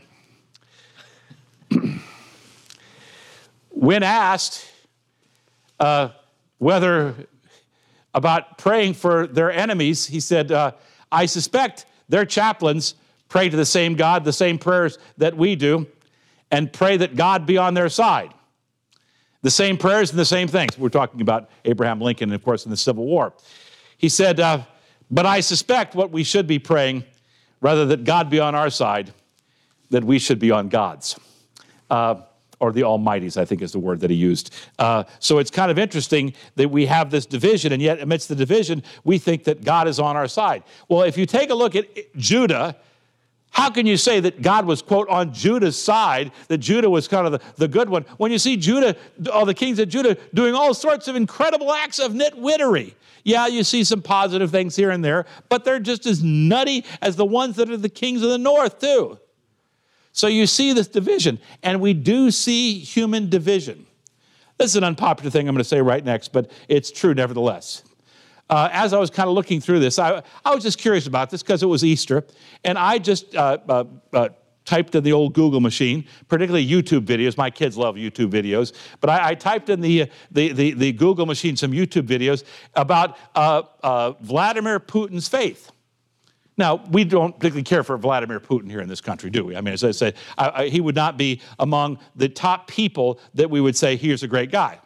when asked uh, whether about praying for their enemies, he said, uh, I suspect their chaplains pray to the same God, the same prayers that we do, and pray that God be on their side. The same prayers and the same things. We're talking about Abraham Lincoln, of course, in the Civil War. He said, uh, but I suspect what we should be praying, rather that God be on our side, that we should be on God's. Uh, or the Almighty's, I think is the word that he used. Uh, so it's kind of interesting that we have this division, and yet amidst the division, we think that God is on our side. Well, if you take a look at Judah, how can you say that God was, quote, on Judah's side, that Judah was kind of the, the good one, when you see Judah, all the kings of Judah, doing all sorts of incredible acts of nitwittery? Yeah, you see some positive things here and there, but they're just as nutty as the ones that are the kings of the north, too. So you see this division, and we do see human division. This is an unpopular thing I'm going to say right next, but it's true nevertheless. Uh, as I was kind of looking through this, I, I was just curious about this because it was Easter, and I just uh, uh, uh, typed in the old Google machine, particularly YouTube videos. My kids love YouTube videos, but I, I typed in the, the, the, the Google machine some YouTube videos about uh, uh, Vladimir Putin's faith. Now, we don't particularly care for Vladimir Putin here in this country, do we? I mean, as I say, I, I, he would not be among the top people that we would say, here's a great guy.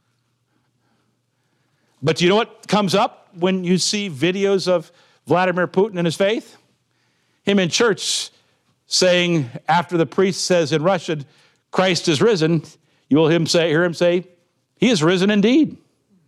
But you know what comes up when you see videos of Vladimir Putin and his faith? Him in church saying, after the priest says in Russian, Christ is risen, you will him say, hear him say, he is risen indeed.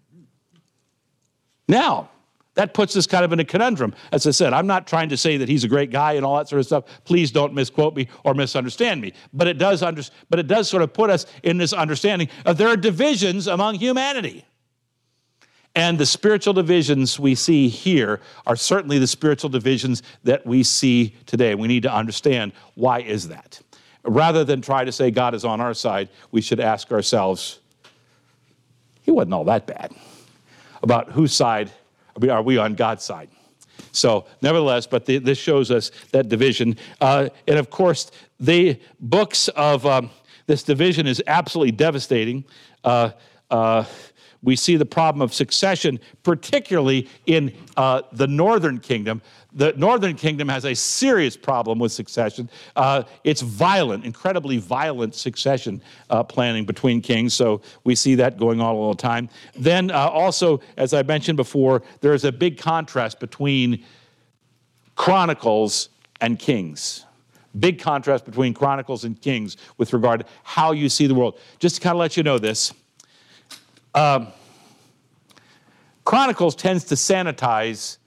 Now, that puts us kind of in a conundrum. As I said, I'm not trying to say that he's a great guy and all that sort of stuff. Please don't misquote me or misunderstand me. But it does, under, but it does sort of put us in this understanding of there are divisions among humanity. And the spiritual divisions we see here are certainly the spiritual divisions that we see today. We need to understand, why is that? Rather than try to say God is on our side, we should ask ourselves, he wasn't all that bad. About whose side are we on God's side? So, nevertheless, but the, this shows us that division. Uh, and of course, the books of um, this division is absolutely devastating. Uh, uh, we see the problem of succession, particularly in uh, the northern kingdom. The northern kingdom has a serious problem with succession. Uh, it's violent, incredibly violent succession uh, planning between kings. So we see that going on all the time. Then uh, also, as I mentioned before, there is a big contrast between Chronicles and Kings. Big contrast between Chronicles and Kings with regard to how you see the world. Just to kind of let you know this, um, Chronicles tends to sanitize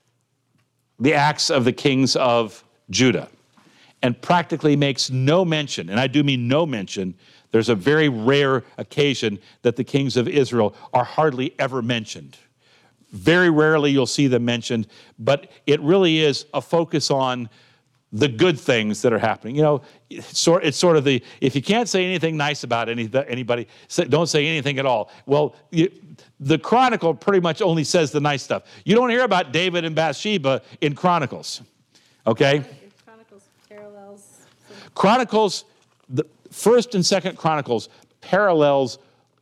the acts of the kings of Judah and practically makes no mention, and I do mean no mention. There's a very rare occasion that the kings of Israel are hardly ever mentioned. Very rarely you'll see them mentioned, but it really is a focus on the good things that are happening. You know, it's sort, it's sort of the, if you can't say anything nice about any, anybody, don't say anything at all. Well, you, the Chronicle pretty much only says the nice stuff. You don't hear about David and Bathsheba in Chronicles, okay? Chronicles parallels. some- Chronicles, the first and second Chronicles parallels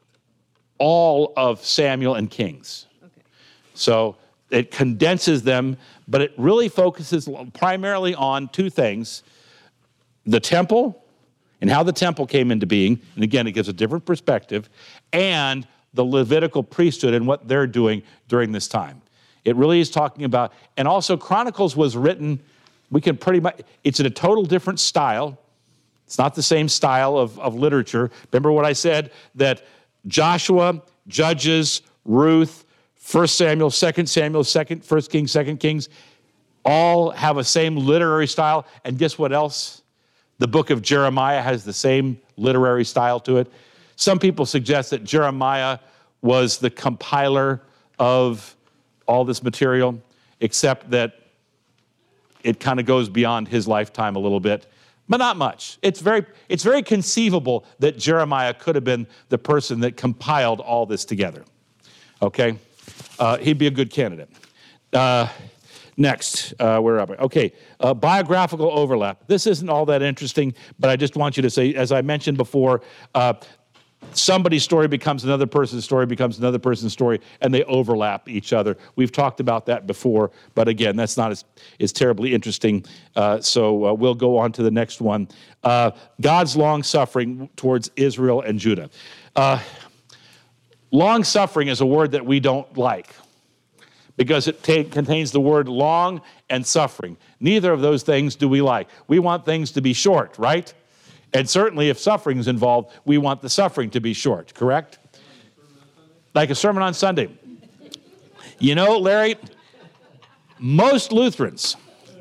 all of Samuel and Kings. Okay. So it condenses them, but it really focuses primarily on two things: the temple and how the temple came into being, and again, it gives a different perspective, and the Levitical priesthood and what they're doing during this time. It really is talking about, and also Chronicles was written, we can pretty much, it's in a total different style. It's not the same style of, of literature. Remember what I said, that Joshua, Judges, Ruth, First Samuel, Second Samuel, Second, First Kings, Second Kings, all have a same literary style. And guess what else? The book of Jeremiah has the same literary style to it. Some people suggest that Jeremiah was the compiler of all this material, except that it kind of goes beyond his lifetime a little bit, but not much. It's very, it's very conceivable that Jeremiah could have been the person that compiled all this together. Okay? Uh, he'd be a good candidate. Uh, next, uh, where are we? Okay, uh, biographical overlap. This isn't all that interesting, but I just want you to say, as I mentioned before, uh, somebody's story becomes another person's story, becomes another person's story, and they overlap each other. We've talked about that before, but again, that's not as, as terribly interesting. Uh, so uh, we'll go on to the next one. Uh, God's long-suffering towards Israel and Judah. Uh, long-suffering is a word that we don't like because it ta- contains the word long and suffering. Neither of those things do we like. We want things to be short, right? And certainly if suffering is involved, we want the suffering to be short, correct? Like a sermon on Sunday. You know, Larry, most Lutherans,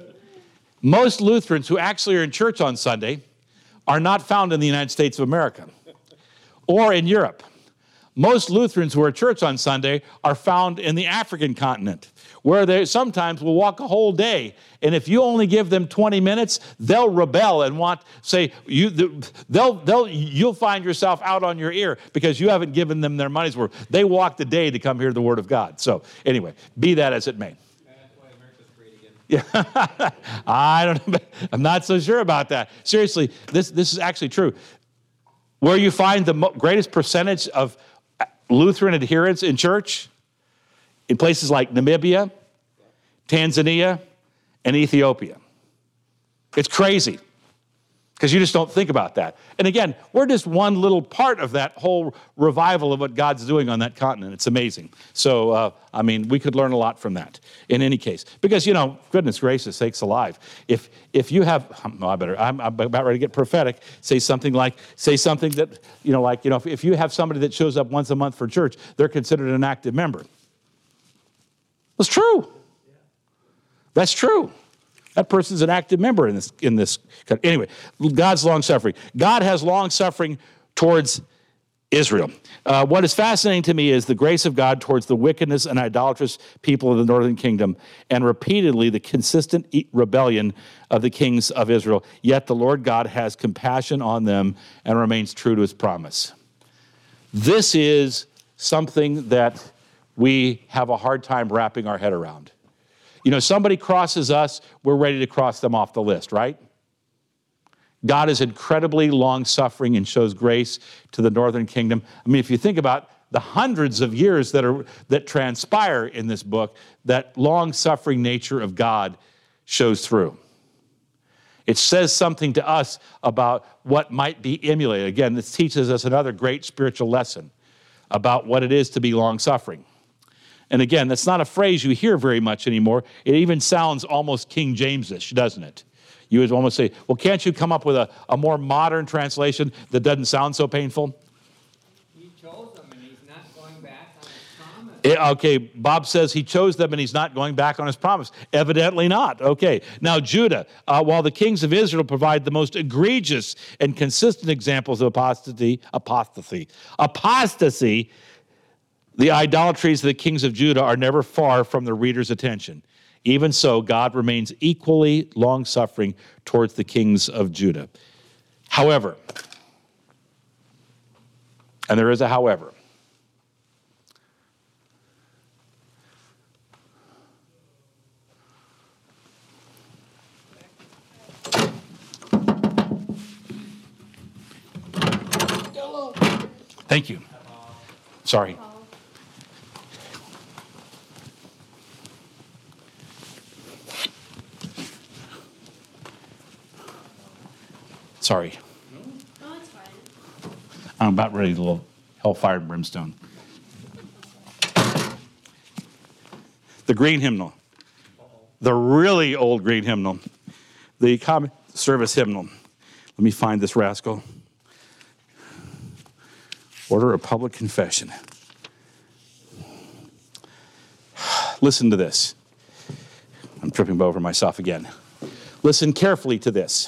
most Lutherans who actually are in church on Sunday are not found in the United States of America or in Europe. Most Lutherans who are at church on Sunday are found in the African continent, where they sometimes will walk a whole day. And if you only give them twenty minutes, they'll rebel and want, say, you, they'll, they'll, you'll find yourself out on your ear because you haven't given them their money's worth. They walked the day to come hear the word of God. So anyway, be that as it may. That's why America's great again. Yeah, I don't know. I'm not so sure about that. Seriously, this, this is actually true. Where you find the mo- greatest percentage of Lutheran adherents in church, in places like Namibia, Tanzania, and Ethiopia. It's crazy because you just don't think about that. And again, we're just one little part of that whole revival of what God's doing on that continent. It's amazing. So, uh, I mean, we could learn a lot from that in any case. Because, you know, goodness gracious sakes alive. If if you have, no, I better, I'm, I'm about ready to get prophetic, say something like, say something that, you know, like, you know, if, if you have somebody that shows up once a month for church, they're considered an active member. That's true. That's true. That person's an active member in this. In this. Anyway, God's long-suffering. God has long-suffering towards Israel. Uh, what is fascinating to me is the grace of God towards the wickedness and idolatrous people of the northern kingdom, and repeatedly the consistent rebellion of the kings of Israel. Yet the Lord God has compassion on them and remains true to his promise. This is something that we have a hard time wrapping our head around. You know, somebody crosses us, we're ready to cross them off the list, right? God is incredibly long-suffering and shows grace to the northern kingdom. I mean, if you think about the hundreds of years that are that transpire in this book, that long-suffering nature of God shows through. It says something to us about what might be emulated. Again, this teaches us another great spiritual lesson about what it is to be long-suffering. And again, that's not a phrase you hear very much anymore. It even sounds almost King James-ish, doesn't it? You would almost say, well, can't you come up with a, a more modern translation that doesn't sound so painful? He chose them and he's not going back on his promise. Eh, okay, Bob says he chose them and he's not going back on his promise. Evidently not. Okay, now Judah, uh, while the kings of Israel provide the most egregious and consistent examples of apostasy, apostasy, apostasy, the idolatries of the kings of Judah are never far from the reader's attention. Even so, God remains equally long-suffering towards the kings of Judah. However, and there is a however, thank you. Sorry. Sorry. Oh, it's fine. I'm about ready to little hellfire and brimstone. The green hymnal. The really old green hymnal. The common service hymnal. Let me find this rascal. Order of Public Confession. Listen to this. I'm tripping over myself again. Listen carefully to this.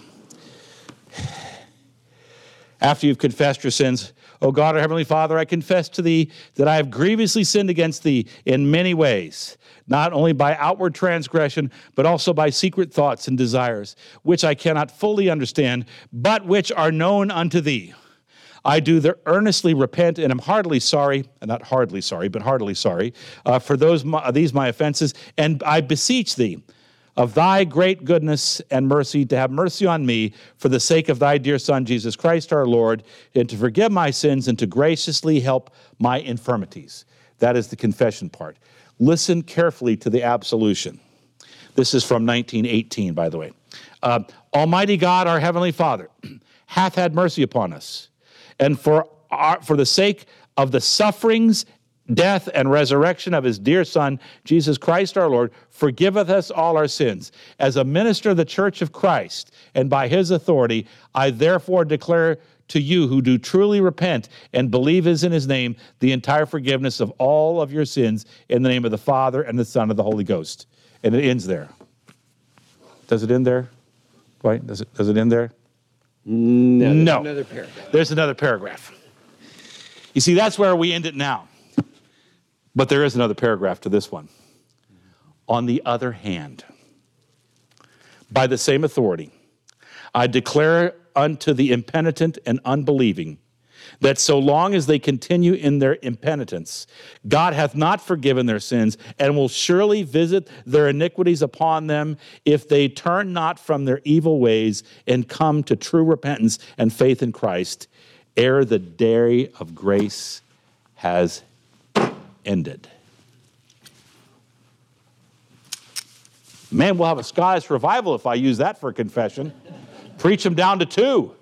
After you've confessed your sins, O God, our Heavenly Father, I confess to thee that I have grievously sinned against thee in many ways, not only by outward transgression, but also by secret thoughts and desires, which I cannot fully understand, but which are known unto thee. I do there earnestly repent and am heartily sorry, and not hardly sorry, but heartily sorry, uh, for those my, these my offenses, and I beseech thee, of thy great goodness and mercy, to have mercy on me for the sake of thy dear Son, Jesus Christ our Lord, and to forgive my sins and to graciously help my infirmities. That is the confession part. Listen carefully to the absolution. This is from nineteen eighteen, by the way. Uh, Almighty God, our Heavenly Father, hath had mercy upon us, and for our, for the sake of the sufferings, death, and resurrection of his dear Son, Jesus Christ our Lord, forgiveth us all our sins. As a minister of the Church of Christ, and by his authority, I therefore declare to you who do truly repent and believe is in his name, the entire forgiveness of all of your sins in the name of the Father and the Son and the Holy Ghost. And it ends there. Does it end there? Right? Does it, does it end there? No. there's No. Another paragraph. There's another paragraph. You see, that's where we end it now. But there is another paragraph to this one. On the other hand, by the same authority, I declare unto the impenitent and unbelieving that so long as they continue in their impenitence, God hath not forgiven their sins and will surely visit their iniquities upon them if they turn not from their evil ways and come to true repentance and faith in Christ, ere the day of grace has ended. Man, we'll have a Scottish revival if I use that for a confession. Preach them down to two.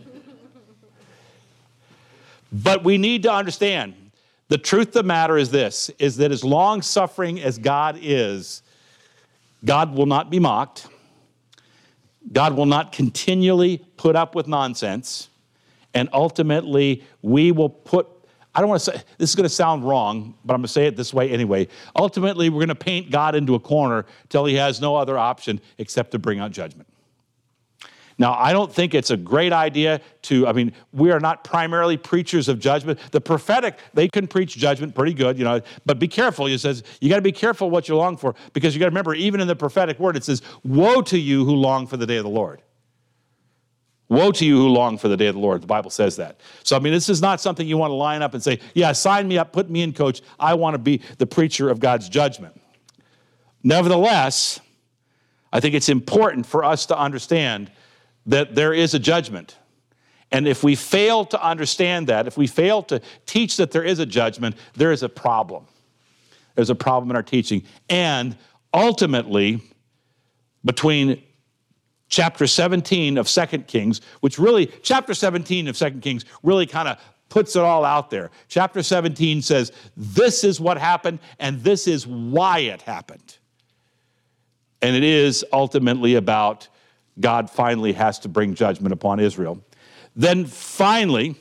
But we need to understand, the truth of the matter is this, is that as long-suffering as God is, God will not be mocked. God will not continually put up with nonsense. And ultimately, we will put, I don't want to say, this is going to sound wrong, but I'm going to say it this way anyway. Ultimately, we're going to paint God into a corner till he has no other option except to bring out judgment. Now, I don't think it's a great idea to, I mean, we are not primarily preachers of judgment. The prophetic, they can preach judgment pretty good, you know, but be careful. It says, you got to be careful what you long for, because you got to remember, even in the prophetic word, it says, woe to you who long for the day of the Lord. Woe to you who long for the day of the Lord. The Bible says that. So, I mean, this is not something you want to line up and say, yeah, sign me up, put me in, coach. I want to be the preacher of God's judgment. Nevertheless, I think it's important for us to understand that there is a judgment. And if we fail to understand that, if we fail to teach that there is a judgment, there is a problem. There's a problem in our teaching. And ultimately, between chapter seventeen of Second Kings, which really, chapter seventeen of Second Kings really kind of puts it all out there. Chapter seventeen says, this is what happened, and this is why it happened. And it is ultimately about God finally has to bring judgment upon Israel. Then finally,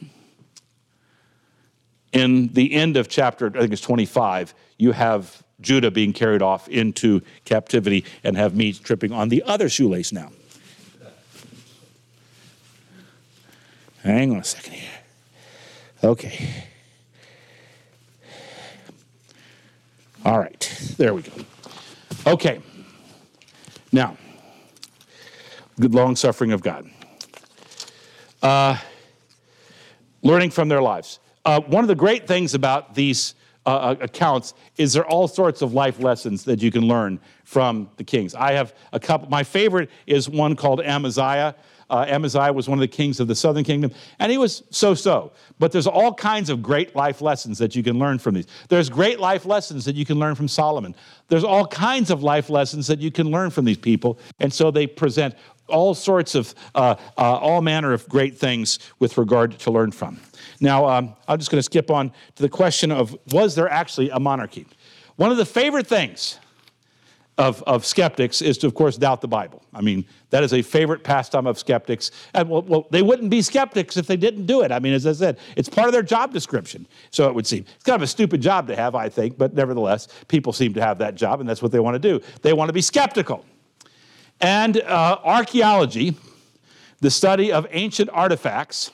in the end of chapter, I think it's twenty-five, you have Judah being carried off into captivity and have me tripping on the other shoelace now. Hang on a second here. Okay. All right. There we go. Okay. Now, good long suffering of God. Uh, learning from their lives. Uh, one of the great things about these uh, accounts is there are all sorts of life lessons that you can learn from the kings. I have a couple. My favorite is one called Amaziah. Uh, Amaziah was one of the kings of the southern kingdom, and he was so-so. But there's all kinds of great life lessons that you can learn from these. There's great life lessons that you can learn from Solomon. There's all kinds of life lessons that you can learn from these people, and so they present all sorts of, uh, uh, all manner of great things with regard to learn from. Now, um, I'm just going to skip on to the question of, was there actually a monarchy? One of the favorite things Of, of skeptics is to, of course, doubt the Bible. I mean, that is a favorite pastime of skeptics. And, well, well, they wouldn't be skeptics if they didn't do it. I mean, as I said, it's part of their job description, so it would seem. It's kind of a stupid job to have, I think, but nevertheless, people seem to have that job, and that's what they want to do. They want to be skeptical. And uh, archaeology, the study of ancient artifacts,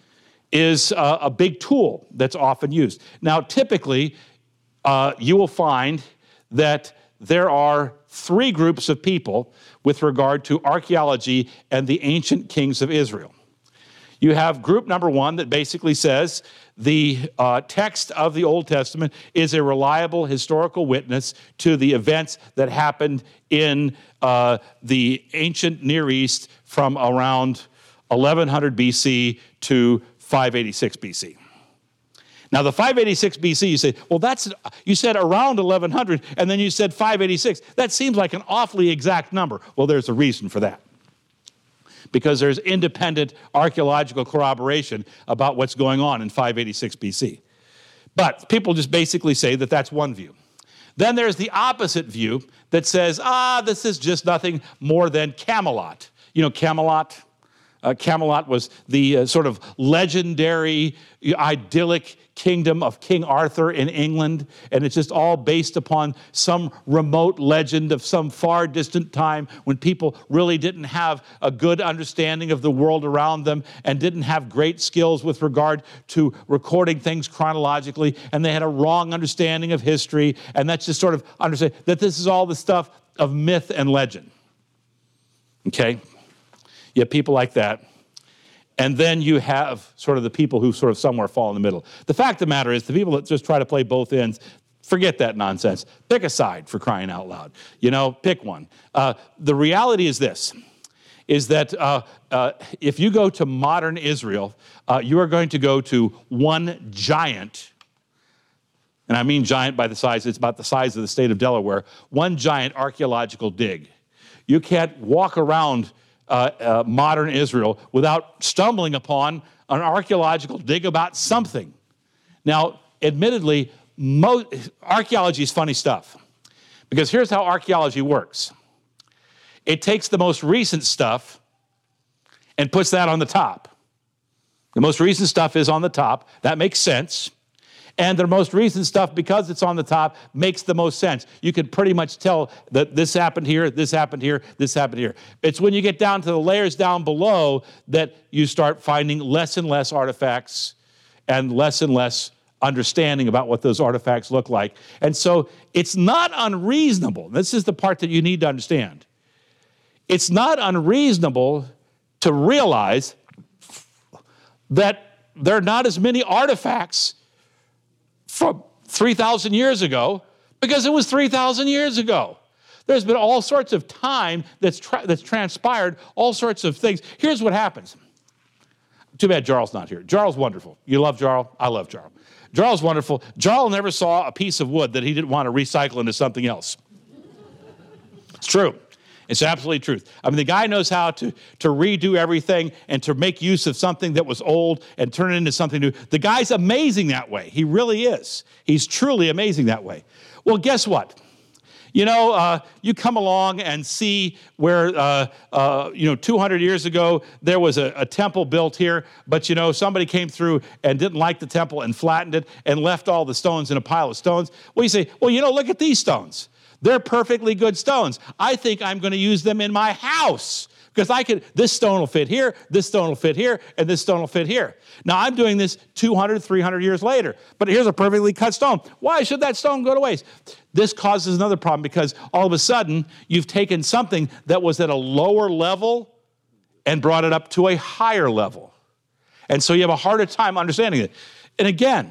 is uh, a big tool that's often used. Now, typically, uh, you will find that there are three groups of people with regard to archaeology and the ancient kings of Israel. You have group number one that basically says the uh, text of the Old Testament is a reliable historical witness to the events that happened in uh, the ancient Near East from around eleven hundred B C to five eighty-six B C. Now, the five eighty-six B C, you say, well, that's, you said around eleven hundred, and then you said five eighty-six. That seems like an awfully exact number. Well, there's a reason for that. Because there's independent archaeological corroboration about what's going on in five eighty-six B C. But people just basically say that that's one view. Then there's the opposite view that says, ah, this is just nothing more than Camelot. You know, Camelot? Uh, Camelot was the uh, sort of legendary, idyllic kingdom of King Arthur in England, and it's just all based upon some remote legend of some far distant time when people really didn't have a good understanding of the world around them and didn't have great skills with regard to recording things chronologically, and they had a wrong understanding of history, and that's just sort of understand that this is all the stuff of myth and legend. Okay? You have people like that. And then you have sort of the people who sort of somewhere fall in the middle. The fact of the matter is the people that just try to play both ends, forget that nonsense. Pick a side, for crying out loud. You know, pick one. Uh, the reality is this, is that uh, uh, if you go to modern Israel, uh, you are going to go to one giant, and I mean giant by the size, it's about the size of the state of Delaware, one giant archaeological dig. You can't walk around Uh, uh, modern Israel without stumbling upon an archaeological dig about something. Now, admittedly, mo- archaeology is funny stuff, because here's how archaeology works. It takes the most recent stuff and puts that on the top. The most recent stuff is on the top. That makes sense. And the most recent stuff, because it's on the top, makes the most sense. You can pretty much tell that this happened here, this happened here, this happened here. It's when you get down to the layers down below that you start finding less and less artifacts and less and less understanding about what those artifacts look like. And so it's not unreasonable. This is the part that you need to understand. It's not unreasonable to realize that there are not as many artifacts from three thousand years ago, because it was three thousand years ago. There's been all sorts of time that's, tra- that's transpired, all sorts of things. Here's what happens. Too bad Jarl's not here. Jarl's wonderful. You love Jarl? I love Jarl. Jarl's wonderful. Jarl never saw a piece of wood that he didn't want to recycle into something else. It's true. It's absolutely truth. I mean, the guy knows how to, to redo everything and to make use of something that was old and turn it into something new. The guy's amazing that way. He really is. He's truly amazing that way. Well, guess what? You know, uh, you come along and see where, uh, uh, you know, two hundred years ago, there was a, a temple built here, but, you know, somebody came through and didn't like the temple and flattened it and left all the stones in a pile of stones. Well, you say, well, you know, look at these stones. They're perfectly good stones. I think I'm going to use them in my house. Because I could, this stone will fit here, this stone will fit here, and this stone will fit here. Now, I'm doing this two hundred, three hundred years later, but here's a perfectly cut stone. Why should that stone go to waste? This causes another problem because all of a sudden, you've taken something that was at a lower level and brought it up to a higher level. And so you have a harder time understanding it. And again,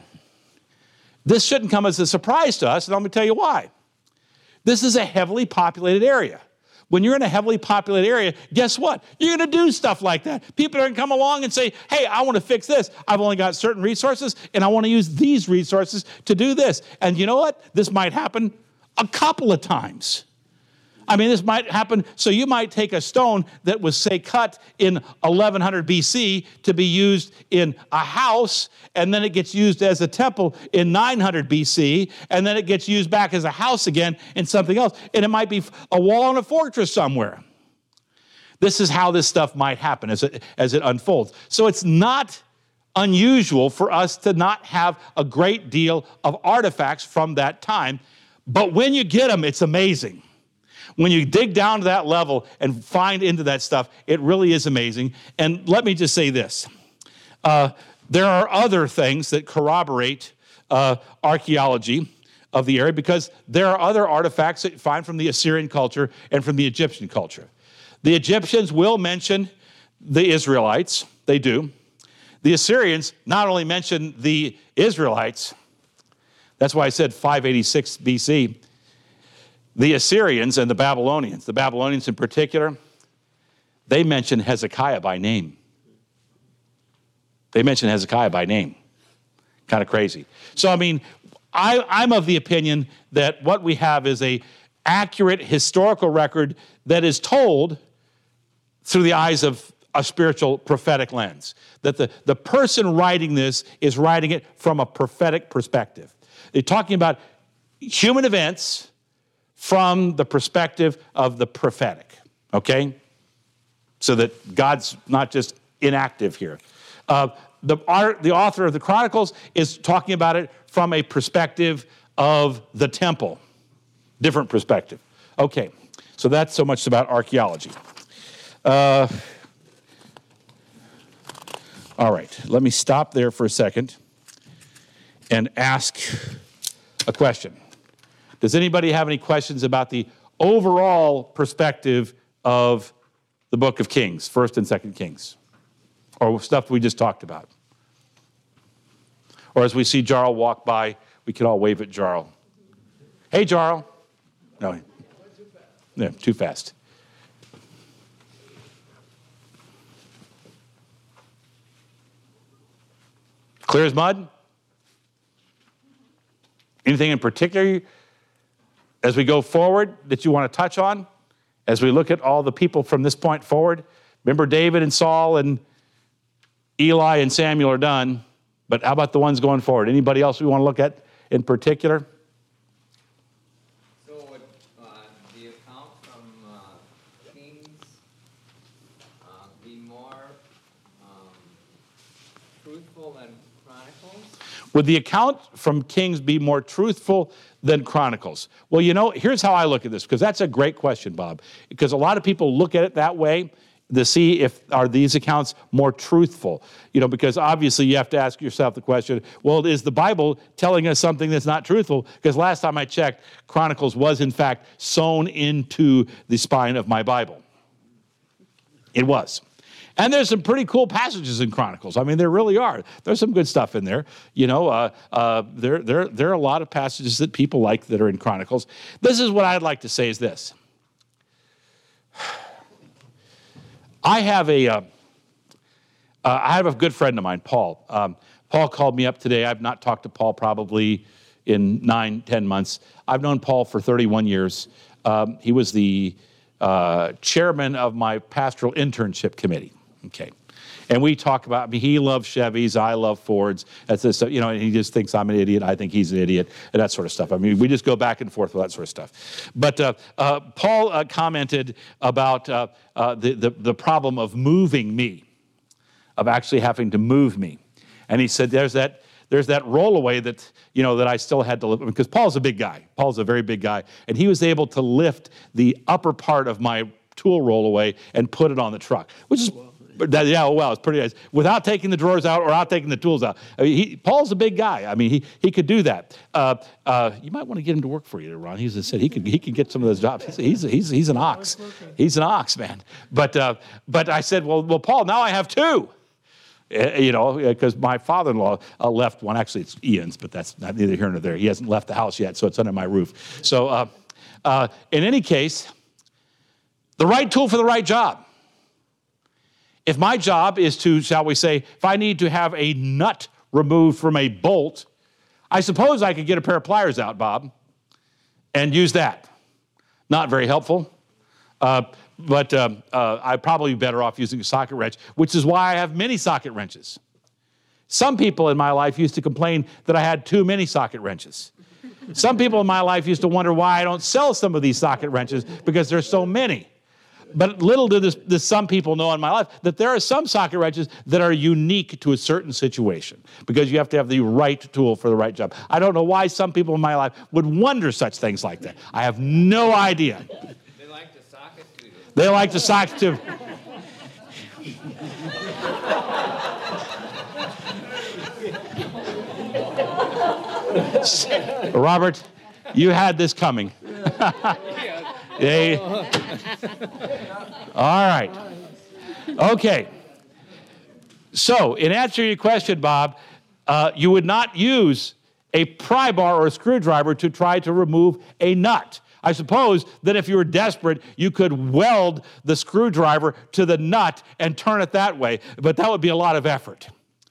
this shouldn't come as a surprise to us, and I'm going to tell you why. This is a heavily populated area. When you're in a heavily populated area, guess what? You're going to do stuff like that. People are going to come along and say, hey, I want to fix this. I've only got certain resources, and I want to use these resources to do this. And you know what? This might happen a couple of times. I mean, this might happen. So you might take a stone that was, say, cut in eleven hundred B C to be used in a house, and then it gets used as a temple in nine hundred B C, and then it gets used back as a house again in something else. And it might be a wall on a fortress somewhere. This is how this stuff might happen as it, as it unfolds. So it's not unusual for us to not have a great deal of artifacts from that time. But when you get them, it's amazing. When you dig down to that level and find into that stuff, it really is amazing. And let me just say this. Uh, there are other things that corroborate uh, archaeology of the area because there are other artifacts that you find from the Assyrian culture and from the Egyptian culture. The Egyptians will mention the Israelites. They do. The Assyrians not only mention the Israelites, that's why I said five eighty-six B C, the Assyrians and the Babylonians, the Babylonians in particular, they mention Hezekiah by name. They mention Hezekiah by name. Kind of crazy. So, I mean, I, I'm of the opinion that what we have is a accurate historical record that is told through the eyes of a spiritual prophetic lens. That the, the person writing this is writing it from a prophetic perspective. They're talking about human events from the perspective of the prophetic, okay? So that God's not just inactive here. Uh, the, art, the author of the Chronicles is talking about it from a perspective of the temple. Different perspective. Okay, so that's so much about archaeology. Uh, all right, let me stop there for a second and ask a question. Does anybody have any questions about the overall perspective of the book of Kings, First and Second Kings, or stuff we just talked about? Or as we see Jarl walk by, we can all wave at Jarl. Hey, Jarl. No, yeah, too fast. Clear as mud? Anything in particular as we go forward that you want to touch on? As we look at all the people from this point forward? Remember David and Saul and Eli and Samuel are done, but how about the ones going forward? Anybody else we want to look at in particular? So would uh, the account from uh, Kings uh, be more um, truthful than Chronicles? Would the account from Kings be more truthful than Chronicles? Well, you know, here's how I look at this, because that's a great question, Bob. Because a lot of people look at it that way to see if are these accounts more truthful. You know, because obviously you have to ask yourself the question, well, is the Bible telling us something that's not truthful? Because last time I checked, Chronicles was in fact sewn into the spine of my Bible. It was. And there's some pretty cool passages in Chronicles. I mean, there really are. There's some good stuff in there. You know, uh, uh, there, there, there are a lot of passages that people like that are in Chronicles. This is what I'd like to say is this. I have a, uh, uh, I have a good friend of mine, Paul. Um, Paul called me up today. I've not talked to Paul probably in nine, ten months. I've known Paul for thirty-one years. Um, he was the uh, chairman of my pastoral internship committee. Okay. And we talk about, I mean, he loves Chevys, I love Fords. That's this, you know, and he just thinks I'm an idiot. I think he's an idiot, and that sort of stuff. I mean, we just go back and forth with that sort of stuff. But uh, uh, Paul uh, commented about uh, uh, the, the, the problem of moving me, of actually having to move me. And he said, there's that, there's that rollaway that, you know, that I still had to lift, because Paul's a big guy. Paul's a very big guy. And he was able to lift the upper part of my tool rollaway and put it on the truck, which is, that, yeah, well, it's pretty nice. Without taking the drawers out or without taking the tools out. I mean, he, Paul's a big guy. I mean, he he could do that. Uh, uh, you might want to get him to work for you, Ron. He's said he could he could get some of those jobs. He's he's he's, he's an ox. He's an ox, man. But uh, but I said, well, well, Paul, now I have two. You know, because my father-in-law uh, left one. Actually, it's Ian's, but that's not neither here nor there. He hasn't left the house yet, so it's under my roof. So uh, uh, in any case, the right tool for the right job. If my job is to, shall we say, if I need to have a nut removed from a bolt, I suppose I could get a pair of pliers out, Bob, and use that. Not very helpful, uh, but um, uh, I'd probably be better off using a socket wrench, which is why I have many socket wrenches. Some people in my life used to complain that I had too many socket wrenches. Some people in my life used to wonder why I don't sell some of these socket wrenches because there's so many. But little do this, this some people know in my life that there are some socket wrenches that are unique to a certain situation because you have to have the right tool for the right job. I don't know why some people in my life would wonder such things like that. I have no idea. They like the socket too. They like the socket too. Robert, you had this coming. They, all right. Okay. So, in answer to your question, Bob, uh, you would not use a pry bar or a screwdriver to try to remove a nut. I suppose that if you were desperate, you could weld the screwdriver to the nut and turn it that way, but that would be a lot of effort.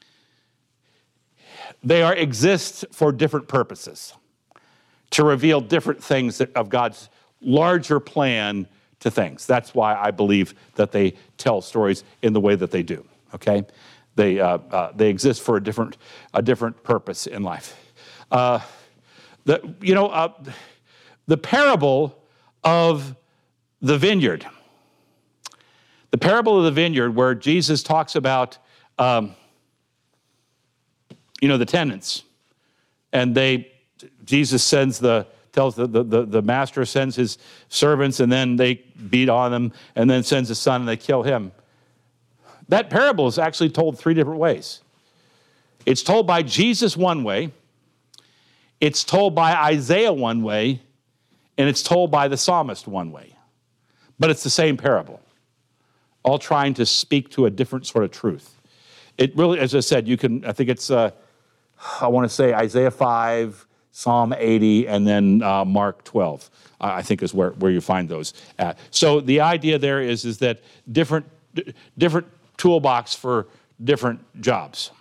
They are exist for different purposes, to reveal different things that, of God's larger plan to things. That's why I believe that they tell stories in the way that they do. Okay, they uh, uh, they exist for a different a different purpose in life. Uh, the you know uh, the parable of the vineyard. The parable of the vineyard, where Jesus talks about um, you know the tenants, and they Jesus sends the tells the, the, the, the master sends his servants, and then they beat on them, and then sends his son, and they kill him. That parable is actually told three different ways. It's told by Jesus one way, it's told by Isaiah one way, and it's told by the psalmist one way. But it's the same parable, all trying to speak to a different sort of truth. It really, as I said, you can, I think it's, uh, I want to say Isaiah five, Psalm eighty, and then uh, Mark twelve, uh, I think is where, where you find those at. So the idea there is, is that different, d- different toolbox for different jobs.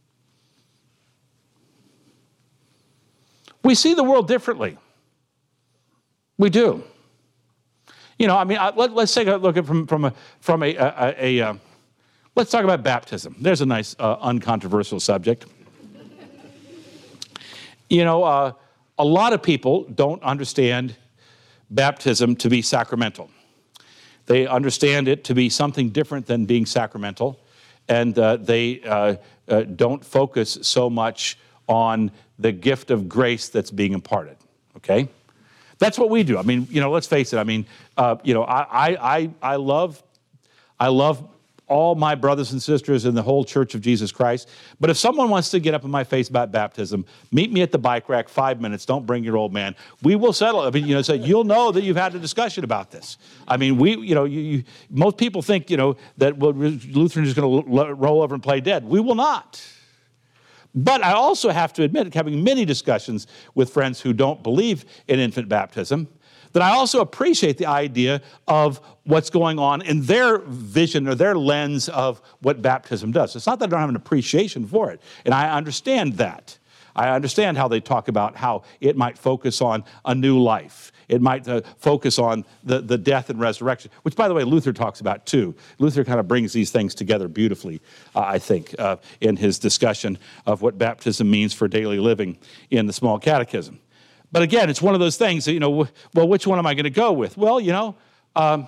We see the world differently. We do. You know, I mean, let, let's take a look at from, from, a, from a, a, a, a uh, let's talk about baptism. There's a nice uh, uncontroversial subject. You know, uh, a lot of people don't understand baptism to be sacramental. They understand it to be something different than being sacramental, and uh, they uh, uh, don't focus so much on the gift of grace that's being imparted, okay? That's what we do. I mean, you know, let's face it. I mean, uh, you know, I, I, I love, I love all my brothers and sisters in the whole Church of Jesus Christ. But if someone wants to get up in my face about baptism, meet me at the bike rack, five minutes, don't bring your old man. We will settle it. I mean, you know, so you'll know that you've had a discussion about this. I mean, we, you know, you, you, most people think, you know, that well, Lutherans are going to roll over and play dead. We will not. But I also have to admit, having many discussions with friends who don't believe in infant baptism, that I also appreciate the idea of what's going on in their vision or their lens of what baptism does. It's not that I don't have an appreciation for it, and I understand that. I understand how they talk about how it might focus on a new life. It might uh, focus on the, the death and resurrection, which, by the way, Luther talks about too. Luther kind of brings these things together beautifully, uh, I think, uh, in his discussion of what baptism means for daily living in the Small Catechism. But again, it's one of those things that, you know, well, which one am I going to go with? Well, you know, um,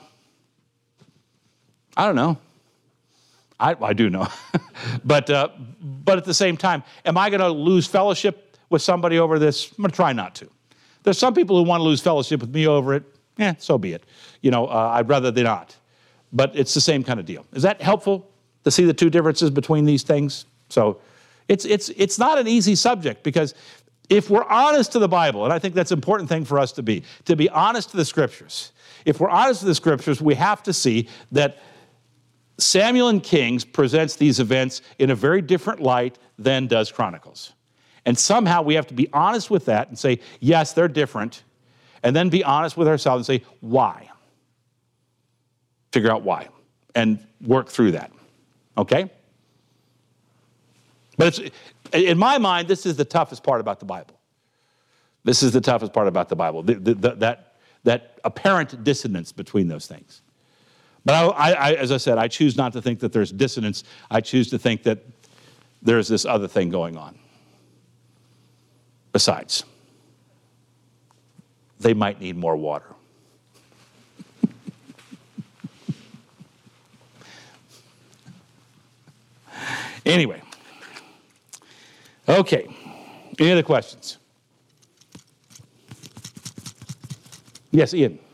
I don't know. I, I do know. but, uh, but at the same time, am I going to lose fellowship with somebody over this? I'm going to try not to. There's some people who want to lose fellowship with me over it. Eh, so be it. You know, uh, I'd rather they not. But it's the same kind of deal. Is that helpful to see the two differences between these things? So it's, it's, it's not an easy subject, because if we're honest to the Bible, and I think that's an important thing for us to be, to be honest to the Scriptures. If we're honest to the Scriptures, we have to see that Samuel and Kings presents these events in a very different light than does Chronicles. And somehow we have to be honest with that and say, yes, they're different, and then be honest with ourselves and say, why? Figure out why, and work through that, okay? But it's, in my mind, this is the toughest part about the Bible. This is the toughest part about the Bible, the, the, the, that, that apparent dissonance between those things. But I, I, as I said, I choose not to think that there's dissonance. I choose to think that there's this other thing going on. Besides, they might need more water. Anyway, okay. Any other questions? Yes, Ian.